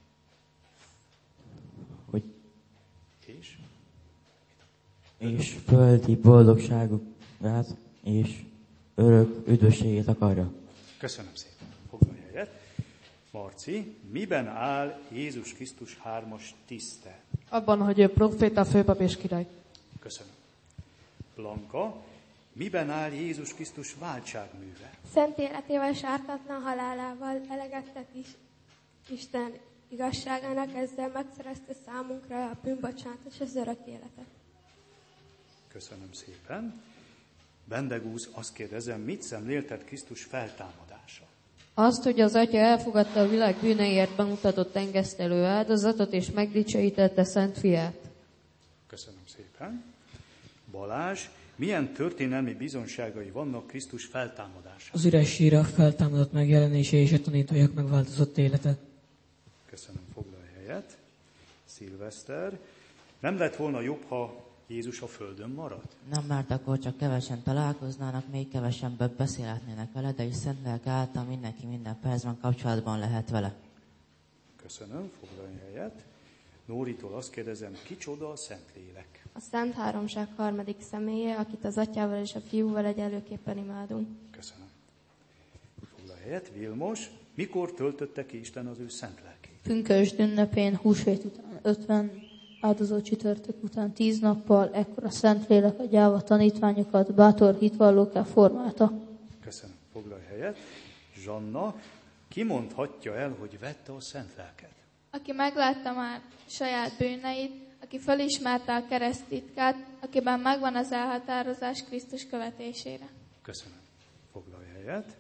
hogy és, és földi boldogságát és örök üdvösségét akarja. Köszönöm szépen. Foglalj helyet. Marci, miben áll Jézus Krisztus hármas tiszte? Abban, hogy ő proféta, főpap és király. Köszönöm. Blanka, Miben áll Jézus Krisztus váltságműve? Szent életével és ártatlan halálával eleget tett is Isten igazságának, ezzel megszerezte számunkra a bűnbocsánatot és az örök életet. Köszönöm szépen. Bendegúz, azt kérdezem, mit szemléltet Krisztus feltámadása? Azt, hogy az Atya elfogadta a világ bűneiért bemutatott engesztelő áldozatot, és megdicsőítette Szent Fiát. Köszönöm szépen. Balázs, milyen történelmi bizonságai vannak Krisztus feltámadása? Az üres síra feltámadott megjelenése és a tanítóják megváltozott élete. Köszönöm, foglalj helyet. Szilveszter, nem lett volna jobb, ha Jézus a földön marad? Nem, mert akkor csak kevesen találkoznának, még kevesebbet beszélhetnének vele, de is Szent Lélek által mindenki minden percben kapcsolatban lehet vele. Köszönöm, foglalj helyet. Nóritól azt kérdezem, kicsoda a Szentlélek? A Szent Háromság harmadik személye, akit az Atyával és a Fiúval egyelőképpen imádunk. Köszönöm. Foglalj helyet. Vilmos, mikor töltötte ki Isten az ő szent lelkét? Pünkösd ünnepén, húsvét után ötven, áldozó csütörtök után tíz nappal, ekkor a Szentlélek a gyáva tanítványokat bátor hitvallókká formálta. Köszönöm. Foglalj helyet. Zsanna, ki mondhatja el, hogy vette a szent lelket? Aki meglátta már saját bűneit, aki felismerte a kereszt titkát, akiben megvan az elhatározás Krisztus követésére. Köszönöm. Foglalj helyet.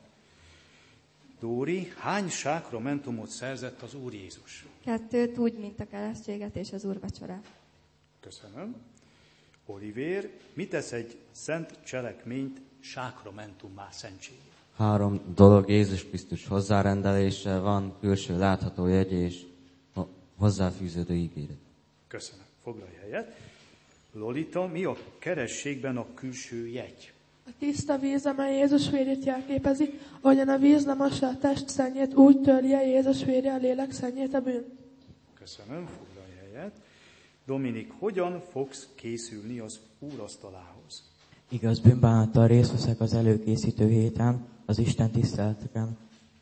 Dóri, hány sákramentumot szerzett az Úr Jézus? Kettőt, úgy, mint a keresztséget és az úrvacsorát. Köszönöm. Olivér, mit tesz egy szent cselekményt sákramentummá szentségé? Három dolog: Jézus Krisztus hozzárendelése, van külső látható jegy és hozzáfűződő ígéret. Köszönöm. Foglalj helyet. Lolita, mi a kerességben a külső jegy? A tiszta víz, amely Jézus vérét jelképezi, ahogyan a víz lemossa a test szennyét, úgy törli el Jézus vére a lélek szennyét, a bűn. Köszönöm. Foglalj helyet. Dominik, hogyan fogsz készülni az úrasztalához? Igaz bűnbánattal részt veszek az előkészítő héten, az Isten tiszteleteken.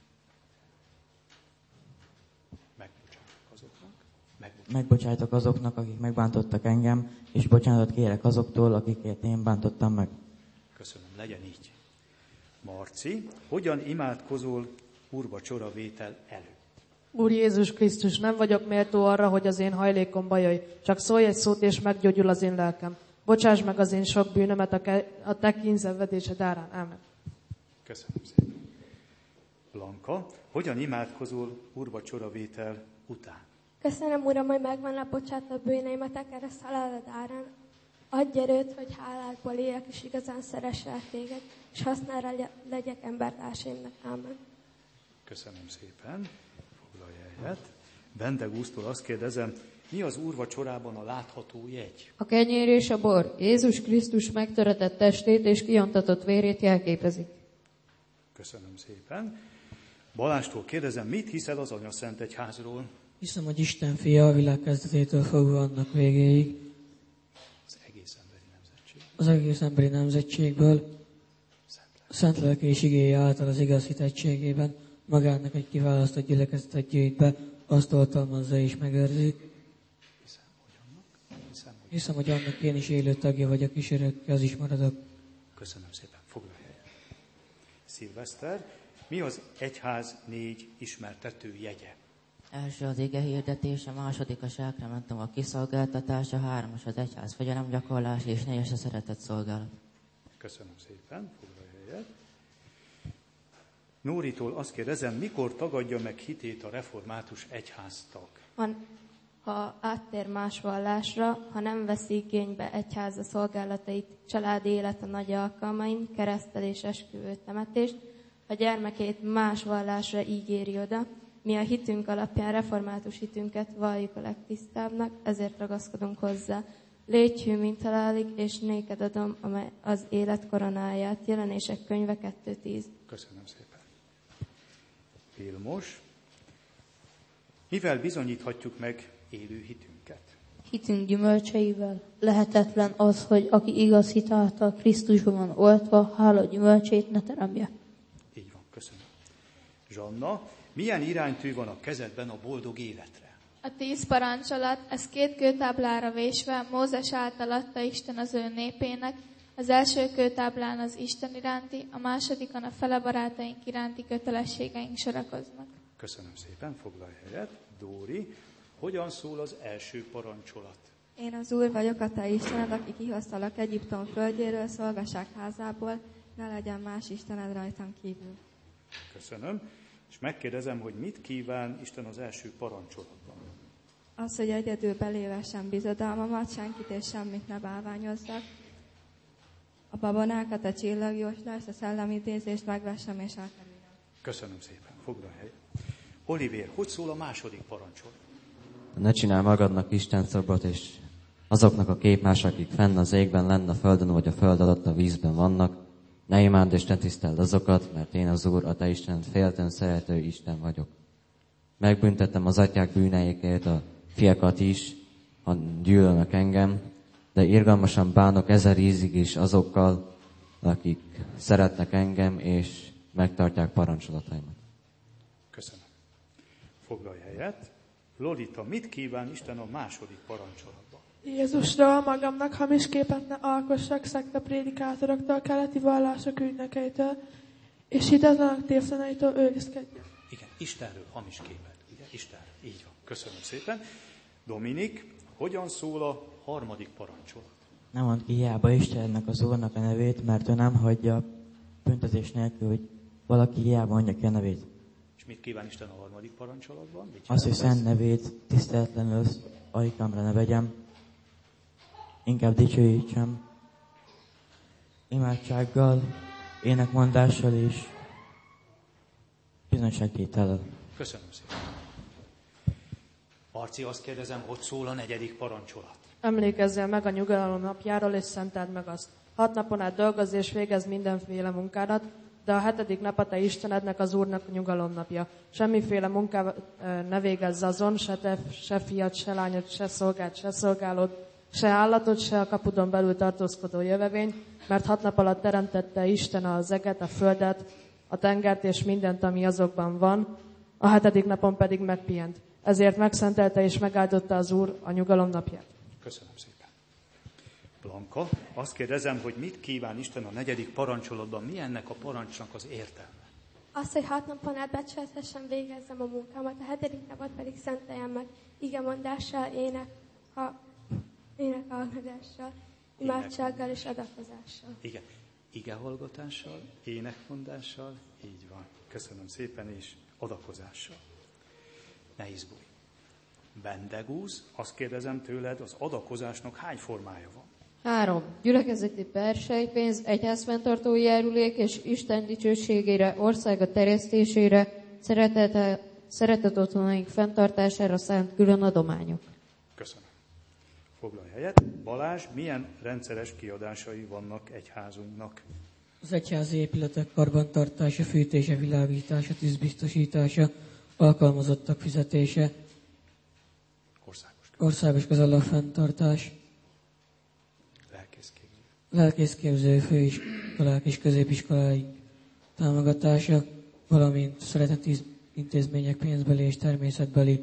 Megbocsátok azoknak, megbocsátok. Megbocsájtok azoknak, akik megbántottak engem, és bocsánatot kérek azoktól, akiket én bántottam meg. Köszönöm, legyen így. Marci, hogyan imádkozol úrvacsora vétel előtt? Úr Jézus Krisztus, nem vagyok méltó arra, hogy az én hajlékomba jöjj. Csak szólj egy szót, és meggyógyul az én lelkem. Bocsáss meg az én sok bűnömet a, ke- a te kínzenvedésed árán. Ámen. Köszönöm szépen. Blanka, hogyan imádkozol úrvacsora vétel után? Köszönöm, Uram, hogy megvan a bocsát a bűneimet a kereszt halálod árán. Adj erőt, hogy háláltból éljek, és igazán szeresselek téged, és hasznára legyek embertársaimnak. Ámen. Köszönöm szépen. Foglalj helyet. Bendegúztól azt kérdezem, mi az úrvacsorában a látható jegy? A kenyér és a bor Jézus Krisztus megtöretett testét és kiontatott vérét jelképezik. Köszönöm szépen. Balástól kérdezem, mit hiszel az Anyaszent Egyházról? Hiszem, hogy Isten fia a világ kezdetétől fogva annak végéig. Az egész emberi nemzetség. Az egész emberi nemzetségből a Szent Lelke és igéje által az igaz hitettségében magának egy kiválasztott gyülekezetet gyűjt be, azt oltalmazza és megőrzi. Hiszem, hogy annak, hiszem, hogy, Hiszem, hogy annak én is élő tagja vagyok, és örökké az is maradok. Köszönöm szépen, foglalj helyet. Szilveszter, mi az egyház négy ismertető jegye? Első az ige hirdetése, második a sákramentum a kiszolgáltatása, hármas az egyház fegyelemgyakorlás, és négyes a szeretett szolgálat. Köszönöm szépen, foglalj helyet. Nóritól azt kérdezem, mikor tagadja meg hitét a református egyháztag? Ha, ha áttér más vallásra, ha nem veszi igénybe egyháza szolgálatait, családi élet a nagy alkalmain, keresztelés, esküvő, temetést, ha gyermekét más vallásra ígéri oda, mi a hitünk alapján református hitünket valljuk a legtisztábbnak, ezért ragaszkodunk hozzá. Légy hű, mint halálig, és néked adom amely az élet koronáját. Jelenések könyve kettő tíz. Köszönöm szépen. Vilmos, mivel bizonyíthatjuk meg élő hitünket? Hitünk gyümölcseivel. Lehetetlen az, hogy aki igaz hit által Krisztusban van oltva, hála gyümölcsét ne teremje. Így van, köszönöm. Zsanna, milyen iránytű van a kezedben a boldog életre? A tíz parancsolat, ez két kőtáblára vésve, Mózes által adta Isten az ő népének, Az első kőtáblán az Isten iránti, a másodikon a fele barátaink iránti kötelességeink sorakoznak. Köszönöm szépen, foglalj helyet. Dóri, hogyan szól az első parancsolat? Én az Úr vagyok, a te Istened, aki kihoztalak Egyiptom földjéről, szolgaság házából, ne legyen más Istened rajtam kívül. Köszönöm. És megkérdezem, hogy mit kíván Isten az első parancsolatban? Az, hogy egyedül belévessem bizodalmamat, senkit és semmit ne bálványozzak. A babonákat, a csillagjóslást, a szellemidézést megvessem és elkerüljem. Köszönöm szépen. Foglalj helyet. Olivér, hogy szól a második parancsolat? Ne csinálj magadnak Isten szobrot, és azoknak a képmás, akik fenn az égben, lenn a földön, vagy a föld alatt a vízben vannak, ne imádd és ne tiszteld azokat, mert én az Úr, a te Istened, féltőn szerető Isten vagyok. Megbüntettem az atyák bűneikért a fiakat is, ha gyűlölnek engem, de irgalmasan bánok ezer ízig is azokkal, akik szeretnek engem, és megtartják parancsolataimat. Köszönöm. Foglalj helyet. Lolita, mit kíván Isten a második parancsolatban? Jézusról magamnak hamis képet ne alkossak szekta prédikátoroktól, keleti vallások ügynökeitől, és hitetlenek tévszeneitől őrizkedjen. Igen, Istenről hamis képet. Ugye? Istenről. Így van. Köszönöm szépen. Dominik, hogyan szól a harmadik parancsolat? Nem mondd ki hiába Istennek az Úrnak a nevét, mert ő nem hagyja büntetés nélkül, hogy valaki hiába mondja ki a nevét. És mit kíván Isten a harmadik parancsolatban? Azt, hogy szent nevét tiszteletlenül ajkamra ne vegyem, inkább dicsőítsem imádsággal, énekmondással és bizonyságtétellel. Köszönöm szépen. Marci, azt kérdezem, hogy szól a negyedik parancsolat? Emlékezzél meg a nyugalom napjáról, és szenteld meg azt. Hat napon át dolgozz és végezz mindenféle munkádat, de a hetedik nap a te Istenednek, az Úrnak a nyugalom napja. Semmiféle munkát ne végezz azon, se te, se fiat, se lányod, se szolgád, se szolgálod, se állatod, se a kapudon belül tartózkodó jövevény, mert hat nap alatt teremtette Isten az eget, a földet, a tengert és mindent, ami azokban van, a hetedik napon pedig megpihent. Ezért megszentelte és megáldotta az Úr a nyugalom napját. Köszönöm szépen. Blanka, azt kérdezem, hogy mit kíván Isten a negyedik parancsolatban, mi ennek a parancsnak az értelme? Azt, hogy hat napon át becsületesen végezzem a munkámat, a hetedik napot pedig szenteljem meg igemondással, ének, ha, énekhallgatással, imádsággal és adakozással. Igen, igehallgatással, énekmondással, így van. Köszönöm szépen, és adakozással. Ne izgulj. Bendegúz, azt kérdezem tőled, az adakozásnak hány formája van? Három. Gyülekezeti persejpénz, egyházfenntartói járulék és Isten dicsőségére, országa terjesztésére, szeretet, szeretet otthonaink fenntartására szánt külön adományok. Köszönöm. Foglalj helyet. Balázs, milyen rendszeres kiadásai vannak egyházunknak? Az egyházi épületek karbantartása, fűtése, világítása, tűzbiztosítása, alkalmazottak fizetése, országos, országos közalapfenntartás, lelkészképző, lelkészképző főiskolák és középiskoláink támogatása, valamint szereteti intézmények pénzbeli és természetbeli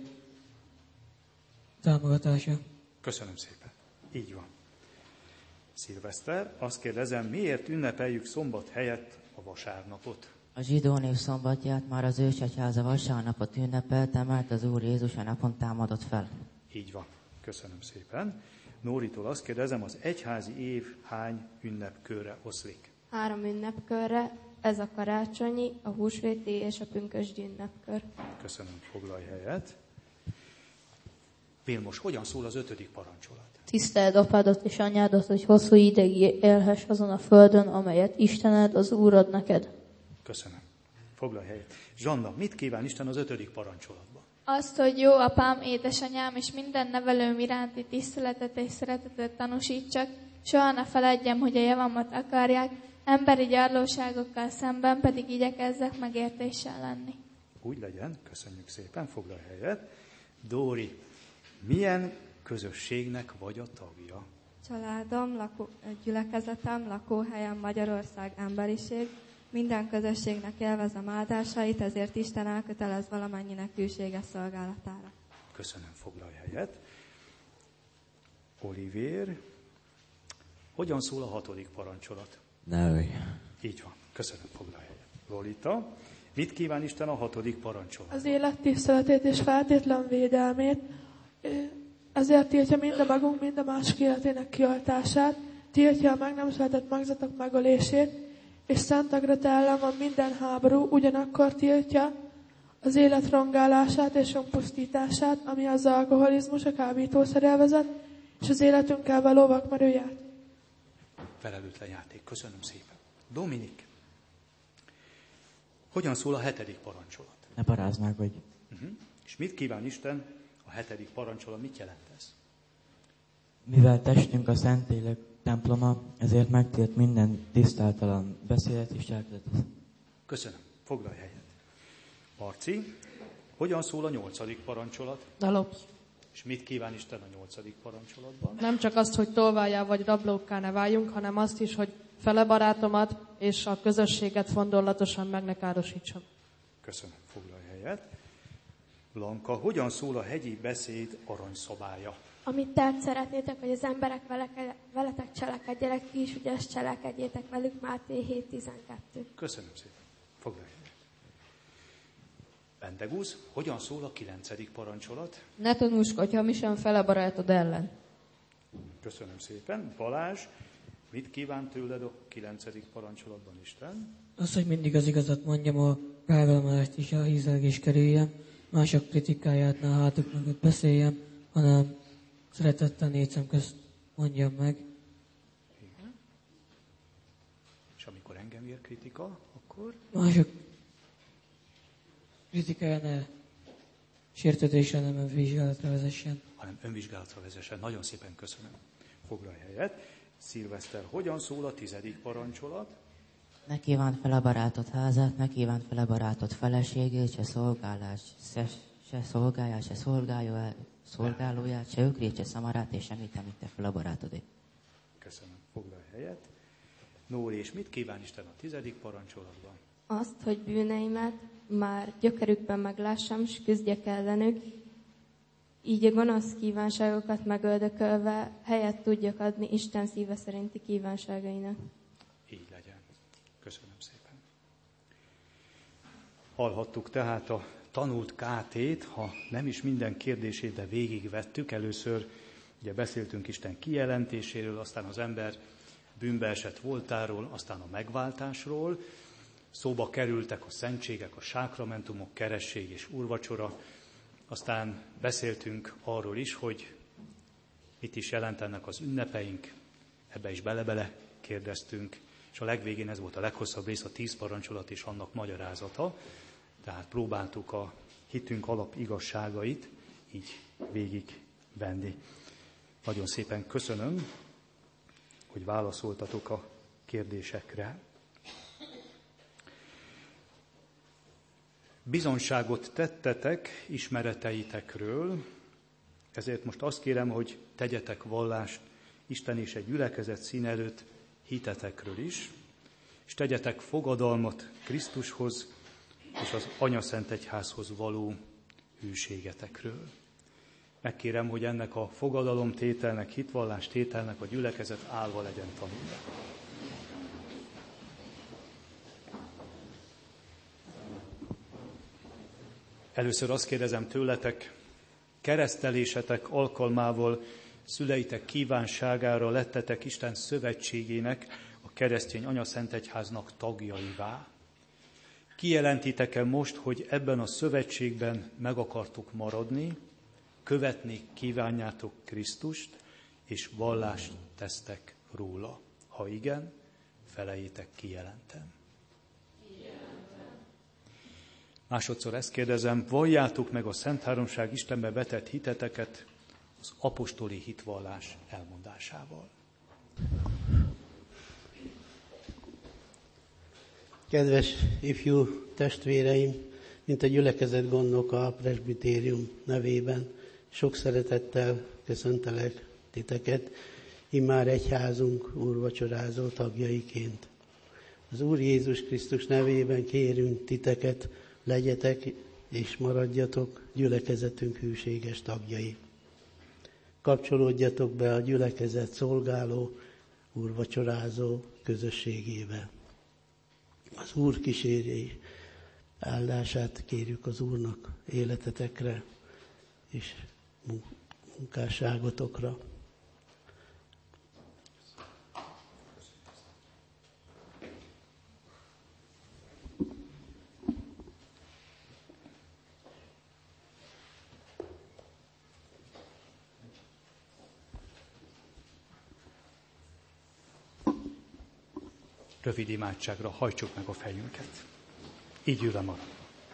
támogatása. Köszönöm szépen. Így van. Szilveszter, azt kérdezem, miért ünnepeljük szombat helyett a vasárnapot? A zsidó név szombatját már az ősegyháza vasárnapot ünnepelte, mert az Úr Jézus a napon támadott fel. Így van. Köszönöm szépen. Nóritól azt kérdezem, az egyházi év hány ünnepkörre oszlik? Három ünnepkörre, ez a karácsonyi, a húsvéti és a pünkösdi ünnepkör. Köszönöm, foglalj helyet. Vilmos, hogyan szól az ötödik parancsolat? Tiszteld apádat és anyádat, hogy hosszú ideig élhess azon a földön, amelyet Istened, az Úr ad neked. Köszönöm. Foglalj helyet. Zsanna, mit kíván Isten az ötödik parancsolatban? Azt, hogy jó apám, édesanyám és minden nevelőm iránti tiszteletet és szeretetet tanúsítsak, soha ne feledjem, hogy a javamat akarják, emberi gyarlóságokkal szemben pedig igyekezzek megértéssel lenni. Úgy legyen, köszönjük szépen, foglalj helyet. Dóri, milyen közösségnek vagy a tagja? Családom, lakó, gyülekezetem, lakóhelyem, Magyarország, emberiség. Minden közösségnek élvezem áldásait, ezért Isten elkötelez valamennyinek hűséges szolgálatára. Köszönöm, foglalj helyet. Olivér, Hogyan szól a hatodik parancsolat? Ne ölj. Így van. Köszönöm, foglalj helyet. Lolita, mit kíván Isten a hatodik parancsolat? Az élet tiszteletét és feltétlen védelmét, ezért tiltja mind a magunk, mind a mások életének kioltását, tiltja a meg nem született magzatok megölését, és szentekre ellen van minden háború, ugyanakkor tiltja az élet rongálását és önpusztítását, ami az alkoholizmus, a kábítószerelvezet, és az életünkkel való vakmerőjáték. Felelőtlen játék. Köszönöm szépen. Dominik, hogyan szól a hetedik parancsolat? Ne parázd meg, hogy... Uh-huh. És mit kíván Isten a hetedik parancsolat? Mit jelent ez? Mivel testünk a Szentlélek temploma, ezért megtilt minden tisztátalan beszélet és cselekedet. Köszönöm. Foglalj helyet. Marci, hogyan szól a nyolcadik parancsolat? Ne lopj. És mit kíván Isten a nyolcadik parancsolatban? Nem csak azt, hogy tolvajjá vagy rablókká ne váljunk, hanem azt is, hogy fele barátomat és a közösséget fondorlatosan meg ne károsítsam. Köszönöm. Foglalj helyet. Blanka, hogyan szól a hegyi beszéd aranyszabálya? Amit tehát szeretnétek, hogy az emberek veleke, veletek cselekedjenek, ti is ugye ezt cselekedjétek velük, Máté hét tizenkettő. Köszönöm szépen. Foglalj helyet. Bendegúz, hogyan szól a kilencedik parancsolat? Ne tanúskodj hamisan fele barátod ellen. Köszönöm szépen. Balázs, mit kíván tőled a kilencedik parancsolatban Isten? Az, hogy mindig az igazat mondjam, a rágalmazást is a hízelgés kerüljem, mások kritikáját ne hátuk mögött beszéljem, hanem szeretettel négy szem közt mondjam meg. Igen. És amikor engem ér kritika, akkor? Mások kritikája ne sértődésre, nem önvizsgálatra vezessen. Hanem önvizsgálatra vezessen. Nagyon szépen köszönöm. Foglalj helyet. Szilveszter, hogyan szól a tizedik parancsolat? Ne kívánt fel a barátod házát, ne kívánt fel a barátod feleségét, se szolgálás, se, se szolgáját, se szolgálóját, szolgálóját, se ökrét, se szamarát, és semmit nem itte fel a barátodét. Köszönöm. Foglalj helyet. Nóri, és mit kíván Isten a tizedik parancsolatban? Azt, hogy bűneimet már gyökerükben meglássam, és küzdjek ellenük, így a gonosz kívánságokat megöldökölve helyet tudjak adni Isten szíve szerinti kívánságainak. Így legyen. Köszönöm szépen. Hallhattuk tehát a tanult kátét, ha nem is minden kérdését, de végigvettük. Először ugye beszéltünk Isten kijelentéséről, aztán az ember bűnbe esett voltáról, aztán a megváltásról. Szóba kerültek a szentségek, a sákramentumok, keresség és úrvacsora. Aztán beszéltünk arról is, hogy mit is jelentenek az ünnepeink, ebbe is bele-bele kérdeztünk, és a legvégén ez volt a leghosszabb rész, a tíz parancsolat és annak magyarázata. Tehát próbáltuk a hitünk alap igazságait így végig venni. Nagyon szépen köszönöm, hogy válaszoltatok a kérdésekre. Bizonságot tettetek ismereteitekről, ezért most azt kérem, hogy tegyetek vallást Isten és egy gyülekezet szín előtt hitetekről is, és tegyetek fogadalmat Krisztushoz és az Anyaszentegyházhoz való hűségetekről. Megkérem, hogy ennek a fogadalomtételnek, hitvallás tételnek a gyülekezet állva legyen tanulva. Először azt kérdezem tőletek, keresztelésetek alkalmával szüleitek kívánságára lettetek Isten szövetségének, a keresztény Anyaszentegyháznak tagjaivá. Kijelentitek-e most, hogy ebben a szövetségben meg akartok maradni, követni kívánjátok Krisztust, és vallást tesztek róla? Ha igen, felejétek kijelentem. Másodszor ezt kérdezem, valljátok meg a Szent Háromság Istenbe vetett hiteteket az apostoli hitvallás elmondásával. Kedves ifjú testvéreim, mint a gyülekezet gondnoka a presbitérium nevében, sok szeretettel köszöntelek titeket, immár egyházunk úrvacsorázó tagjaiként. Az Úr Jézus Krisztus nevében kérünk titeket, legyetek és maradjatok gyülekezetünk hűséges tagjai. Kapcsolódjatok be a gyülekezet szolgáló, úrvacsorázó közösségébe. Az Úr kísérjei áldását kérjük az Úrnak életetekre és munkásságotokra. Rövid imádságra hajtsuk meg a fejünket. Így ülve marad.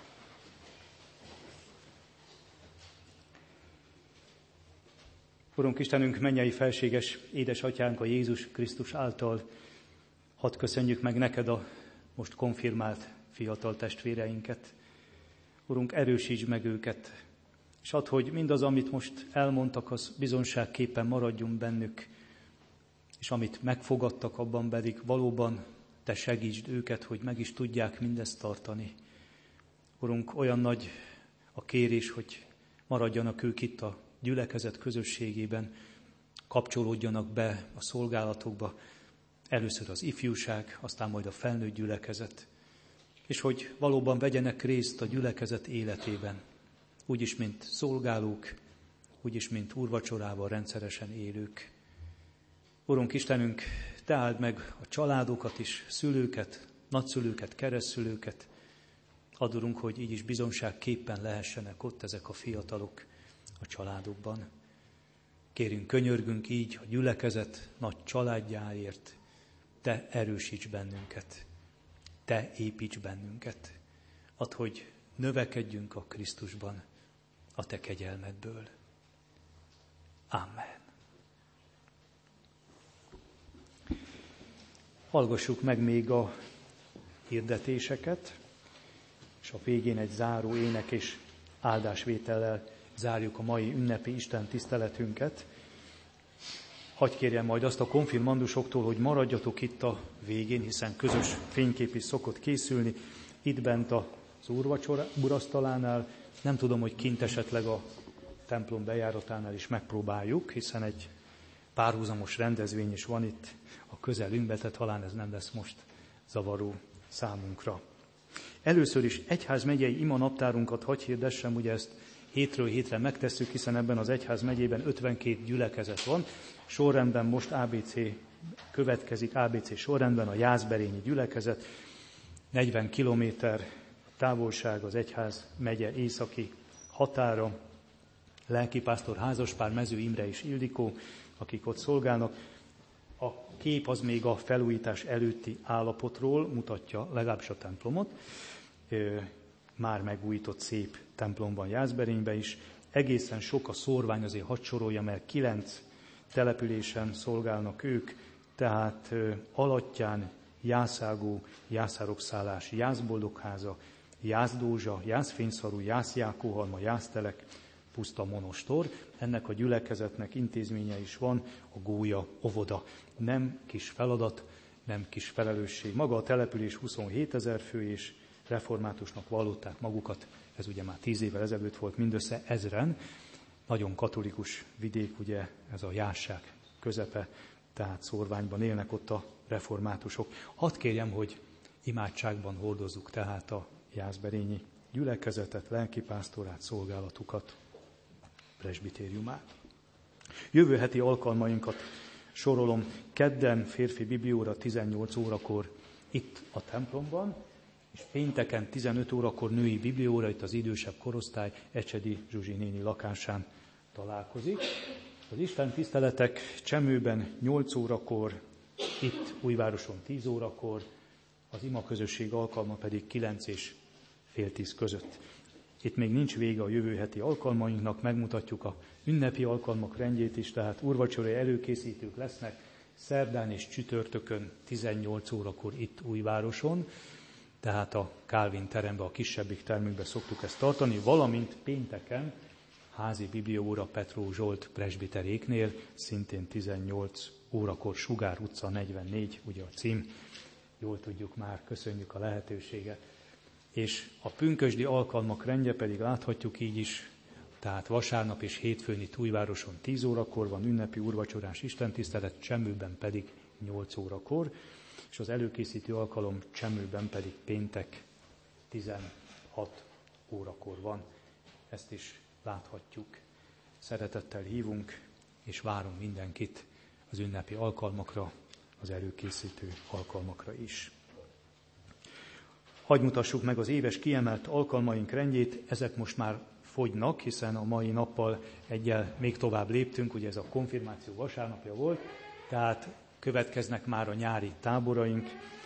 Urunk Istenünk, mennyei felséges édesatyánk a Jézus Krisztus által, hadd köszönjük meg neked a most konfirmált fiatal testvéreinket. Urunk, erősítsd meg őket, és add, hogy mindaz, amit most elmondtak, az bizonságképpen maradjunk bennük, és amit megfogadtak, abban pedig valóban te segítsd őket, hogy meg is tudják mindezt tartani. Urunk, olyan nagy a kérés, hogy maradjanak ők itt a gyülekezet közösségében, kapcsolódjanak be a szolgálatokba, először az ifjúság, aztán majd a felnőtt gyülekezet, és hogy valóban vegyenek részt a gyülekezet életében, úgyis, mint szolgálók, úgyis, mint úrvacsorával rendszeresen élők. Urunk Istenünk, te áld meg a családokat is, szülőket, nagyszülőket, keresztszülőket. Add, Urunk, hogy így is bizonságképpen lehessenek ott ezek a fiatalok a családokban. Kérünk, könyörgünk így a gyülekezet nagy családjáért. Te erősíts bennünket, te építs bennünket. Add, hogy növekedjünk a Krisztusban, a te kegyelmedből. Amen. Hallgassuk meg még a hirdetéseket, és a végén egy záró ének és áldásvétellel zárjuk a mai ünnepi Isten tiszteletünket. Hadd kérjem majd azt a konfirmandusoktól, hogy maradjatok itt a végén, hiszen közös fénykép is szokott készülni, itt bent az úrvacsora urasztalánál. Nem tudom, hogy kint esetleg a templom bejáratánál is megpróbáljuk, hiszen egy párhuzamos rendezvény is van itt a közelünkben, tehát talán ez nem lesz most zavaró számunkra. Először is egyházmegyei imanaptárunkat hadd hirdessem, ugye ezt hétről hétre megtesszük, hiszen ebben az egyházmegyében ötvenkét gyülekezet van. Sorrendben most á bé cé következik, á bé cé sorrendben a Jászberényi gyülekezet, negyven kilométer távolság az egyházmegye északi határa, lelkipásztor házaspár Mező Imre és Ildikó, akik ott szolgálnak. A kép az még a felújítás előtti állapotról mutatja legalábbis a templomot. Már megújított szép templomban Jászberényben is. Egészen sok a szórvány, azért hadd sorolja, mert kilenc településen szolgálnak ők, tehát Alattyán, Jászágó, Jászárokszállás, Jászboldogháza, Jászdózsa, Jászfényszarú, Jászjákóhalma, Jásztelek, Puszta Monostor. Ennek a gyülekezetnek intézménye is van, a Gólya óvoda. Nem kis feladat, nem kis felelősség. Maga a település huszonhétezer fő, és reformátusnak vallották magukat. Ez ugye már tíz évvel ezelőtt volt, mindössze ezren. Nagyon katolikus vidék, ugye ez a Jásság közepe, tehát szórványban élnek ott a reformátusok. Hadd kérjem, hogy imádságban hordozzuk tehát a jászberényi gyülekezetet, lelkipásztorát, szolgálatukat, presbitériumát. Jövő heti alkalmainkat sorolom. Kedden férfi biblióra tizennyolc órakor itt a templomban, és pénteken tizenöt órakor női biblióra itt az idősebb korosztály Ecsedi Zsuzsi néni lakásán találkozik. Az Isten tiszteletek Csemőben nyolc órakor, itt Újvároson tíz órakor, az ima közösség alkalma pedig kilenc és fél tíz között. Itt még nincs vége a jövő heti alkalmainknak, megmutatjuk a ünnepi alkalmak rendjét is, tehát úrvacsorai előkészítők lesznek szerdán és csütörtökön tizennyolc órakor itt Újvároson, tehát a Kálvin teremben, a kisebbik termünkben szoktuk ezt tartani, valamint pénteken házi biblióóra Petró Zsolt presbiteréknél, szintén tizennyolc órakor, Sugár utca negyvennégy, ugye a cím, jól tudjuk már, köszönjük a lehetőséget. És a pünkösdi alkalmak rendje pedig láthatjuk így is, tehát vasárnap és hétfőn itt Újvároson tíz órakor van ünnepi úrvacsorás istentisztelet, Csemmőben pedig nyolc órakor, és az előkészítő alkalom Csemőben pedig péntek tizenhat órakor van. Ezt is láthatjuk. Szeretettel hívunk, és várunk mindenkit az ünnepi alkalmakra, az előkészítő alkalmakra is. Hadd mutassuk meg az éves kiemelt alkalmaink rendjét, ezek most már fogynak, hiszen a mai nappal egyel még tovább léptünk, ugye ez a konfirmáció vasárnapja volt, tehát következnek már a nyári táboraink,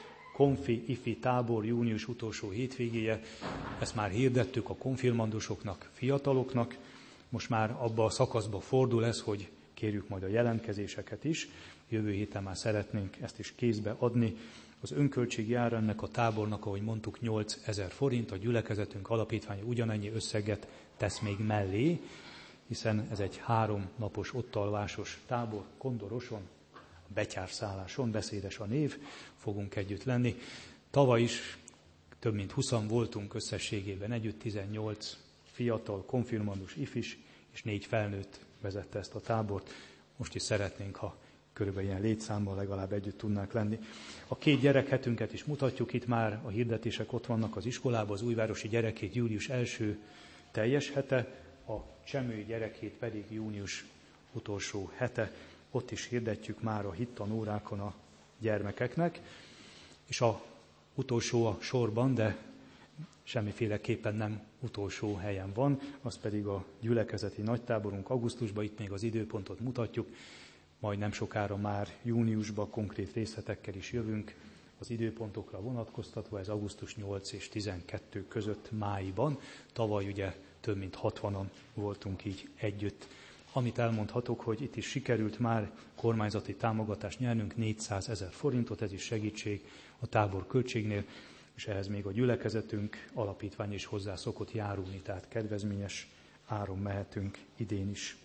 konfi, ifi tábor, június utolsó hétvégéje, ezt már hirdettük a konfirmandusoknak, fiataloknak, most már abba a szakaszba fordul ez, hogy kérjük majd a jelentkezéseket is, jövő héten már szeretnénk ezt is kézbe adni. Az önköltségi ára ennek a tábornak, ahogy mondtuk, nyolcezer forint, a gyülekezetünk alapítványa ugyanennyi összeget tesz még mellé, hiszen ez egy három napos ottalvásos tábor, Kondoroson, betyárszálláson, beszédes a név, fogunk együtt lenni. Tavaly is több mint húszan voltunk összességében együtt, tizennyolc fiatal, konfirmandus, ifis és négy felnőtt vezette ezt a tábort. Most is szeretnénk, ha körülbelül ilyen létszámban legalább együtt tudnánk lenni. A két gyerekhetünket is mutatjuk, itt már a hirdetések ott vannak az iskolában, az újvárosi gyerekhét július első teljes hete, a csemői gyerekhét pedig június utolsó hete. Ott is hirdetjük már a hittanórákon a gyermekeknek, és a utolsó a sorban, de semmiféleképpen nem utolsó helyen van, az pedig a gyülekezeti nagytáborunk augusztusban, itt még az időpontot mutatjuk, majd nem sokára már júniusban konkrét részletekkel is jövünk, az időpontokra vonatkoztatva, ez augusztus nyolc és tizenkettő között májban. Tavaly ugye több mint hatvanan voltunk így együtt. Amit elmondhatok, hogy itt is sikerült már kormányzati támogatást nyernünk, négyszázezer forintot, ez is segítség a tábor költségnél, és ehhez még a gyülekezetünk alapítvány is hozzá szokott járulni, tehát kedvezményes áron mehetünk idén is.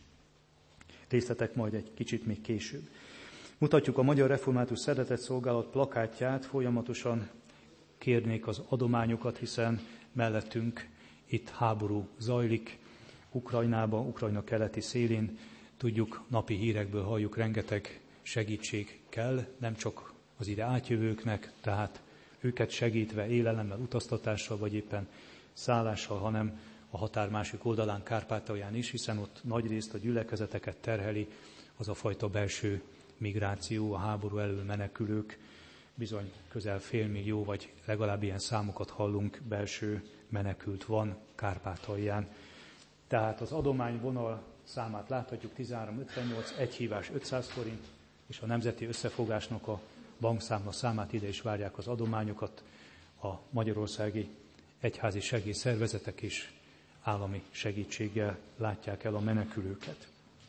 Részletek majd egy kicsit még később. Mutatjuk a Magyar Református Szeretetszolgálat plakátját, folyamatosan kérnék az adományokat, hiszen mellettünk itt háború zajlik, Ukrajnába, Ukrajna keleti szélén. Tudjuk, napi hírekből halljuk, rengeteg segítség kell, nem csak az ide átjövőknek, tehát őket segítve, élelemmel, utaztatással, vagy éppen szállással, hanem a határ másik oldalán, Kárpátalján is, hiszen ott nagyrészt a gyülekezeteket terheli az a fajta belső migráció, a háború elől menekülők, bizony közel félmillió, vagy legalább ilyen számokat hallunk, belső menekült van Kárpátalján. Tehát az adományvonal számát láthatjuk, tizenhárom ötvennyolc, egy hívás ötszáz forint, és a Nemzeti Összefogásnak a bankszámla számát, ide is várják az adományokat, a magyarországi egyházi segélyszervezetek is állami segítséggel látják el a menekülőket.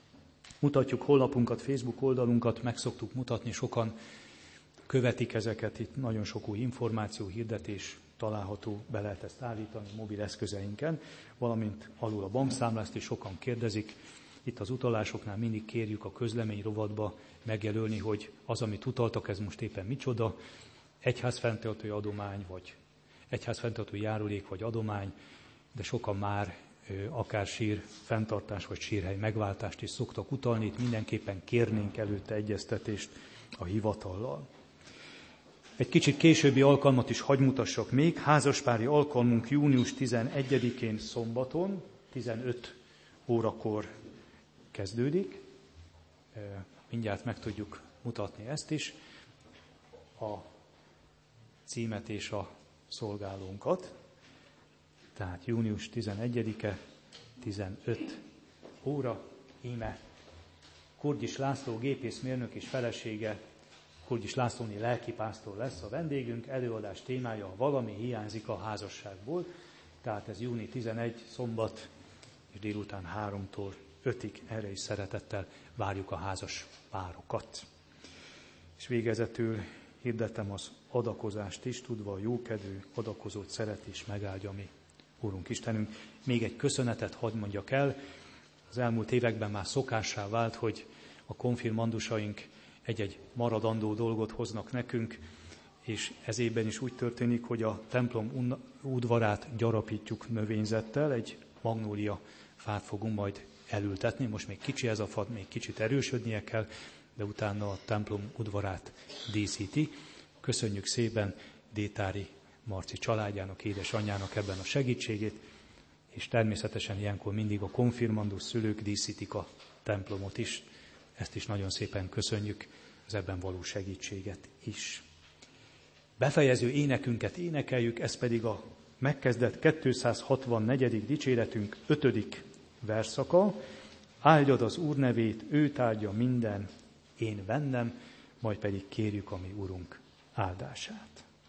Mutatjuk honlapunkat, Facebook oldalunkat, meg szoktuk mutatni, sokan követik ezeket, itt nagyon sok új információ, hirdetés található, be lehet ezt állítani mobil eszközeinken, valamint alul a bankszámlást is sokan kérdezik. Itt az utalásoknál mindig kérjük a közlemény rovatba megjelölni, hogy az, amit utaltak, ez most éppen micsoda, egyházfenntartói adomány, vagy egyházfenntartói járulék, vagy adomány, de sokan már akár sír fenntartás, vagy sírhely megváltást is szoktak utalni, itt mindenképpen kérnénk előtte egyeztetést a hivatallal. Egy kicsit későbbi alkalmat is hagy mutassak még. Házaspári alkalmunk június tizenegyedikén szombaton, tizenöt órakor kezdődik. Mindjárt meg tudjuk mutatni ezt is, a címet és a szolgálónkat. Tehát június tizenegyedike, tizenöt óra, íme Kurgyis László gépészmérnök és felesége, Kurgyis Lászlóné lelkipásztor lesz a vendégünk, előadás témája valami hiányzik a házasságból, tehát ez június tizenegy szombat, és délután háromtól ötig, erre is szeretettel várjuk a házas párokat. És végezetül hirdettem az adakozást is, tudva a jókedvű adakozót szeret és megáldja mi Úrunk Istenünk. Még egy köszönetet hadd mondjak el, az elmúlt években már szokássá vált, hogy a konfirmandusaink egy-egy maradandó dolgot hoznak nekünk, és ez évben is úgy történik, hogy a templom udvarát gyarapítjuk növényzettel, egy magnólia fát fogunk majd elültetni. Most még kicsi ez a fa, még kicsit erősödnie kell, de utána a templom udvarát díszíti. Köszönjük szépen Détári Marci családjának, édesanyjának ebben a segítségét, és természetesen ilyenkor mindig a konfirmandus szülők díszítik a templomot is. Ezt is nagyon szépen köszönjük, az ebben való segítséget is. Befejező énekünket énekeljük, ez pedig a megkezdett kétszázhatvannegyedik dicséretünk ötödik verszaka. Áldjad az Úr nevét, őt áldja minden, én bennem, majd pedig kérjük a mi Urunk áldását.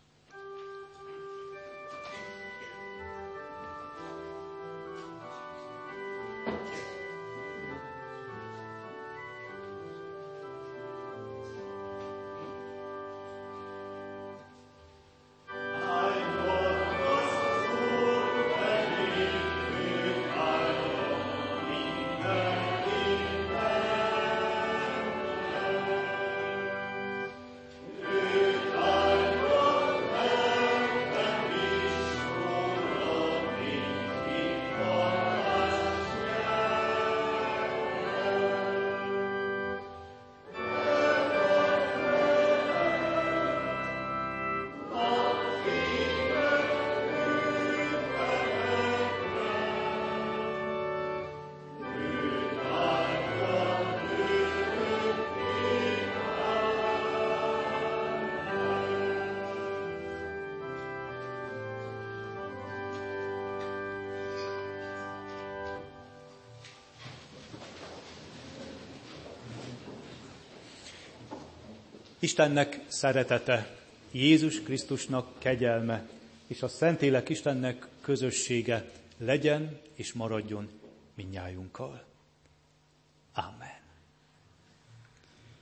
Istennek szeretete, Jézus Krisztusnak kegyelme és a Szentlélek Istennek közössége legyen és maradjon mindnyájunkkal. Ámen.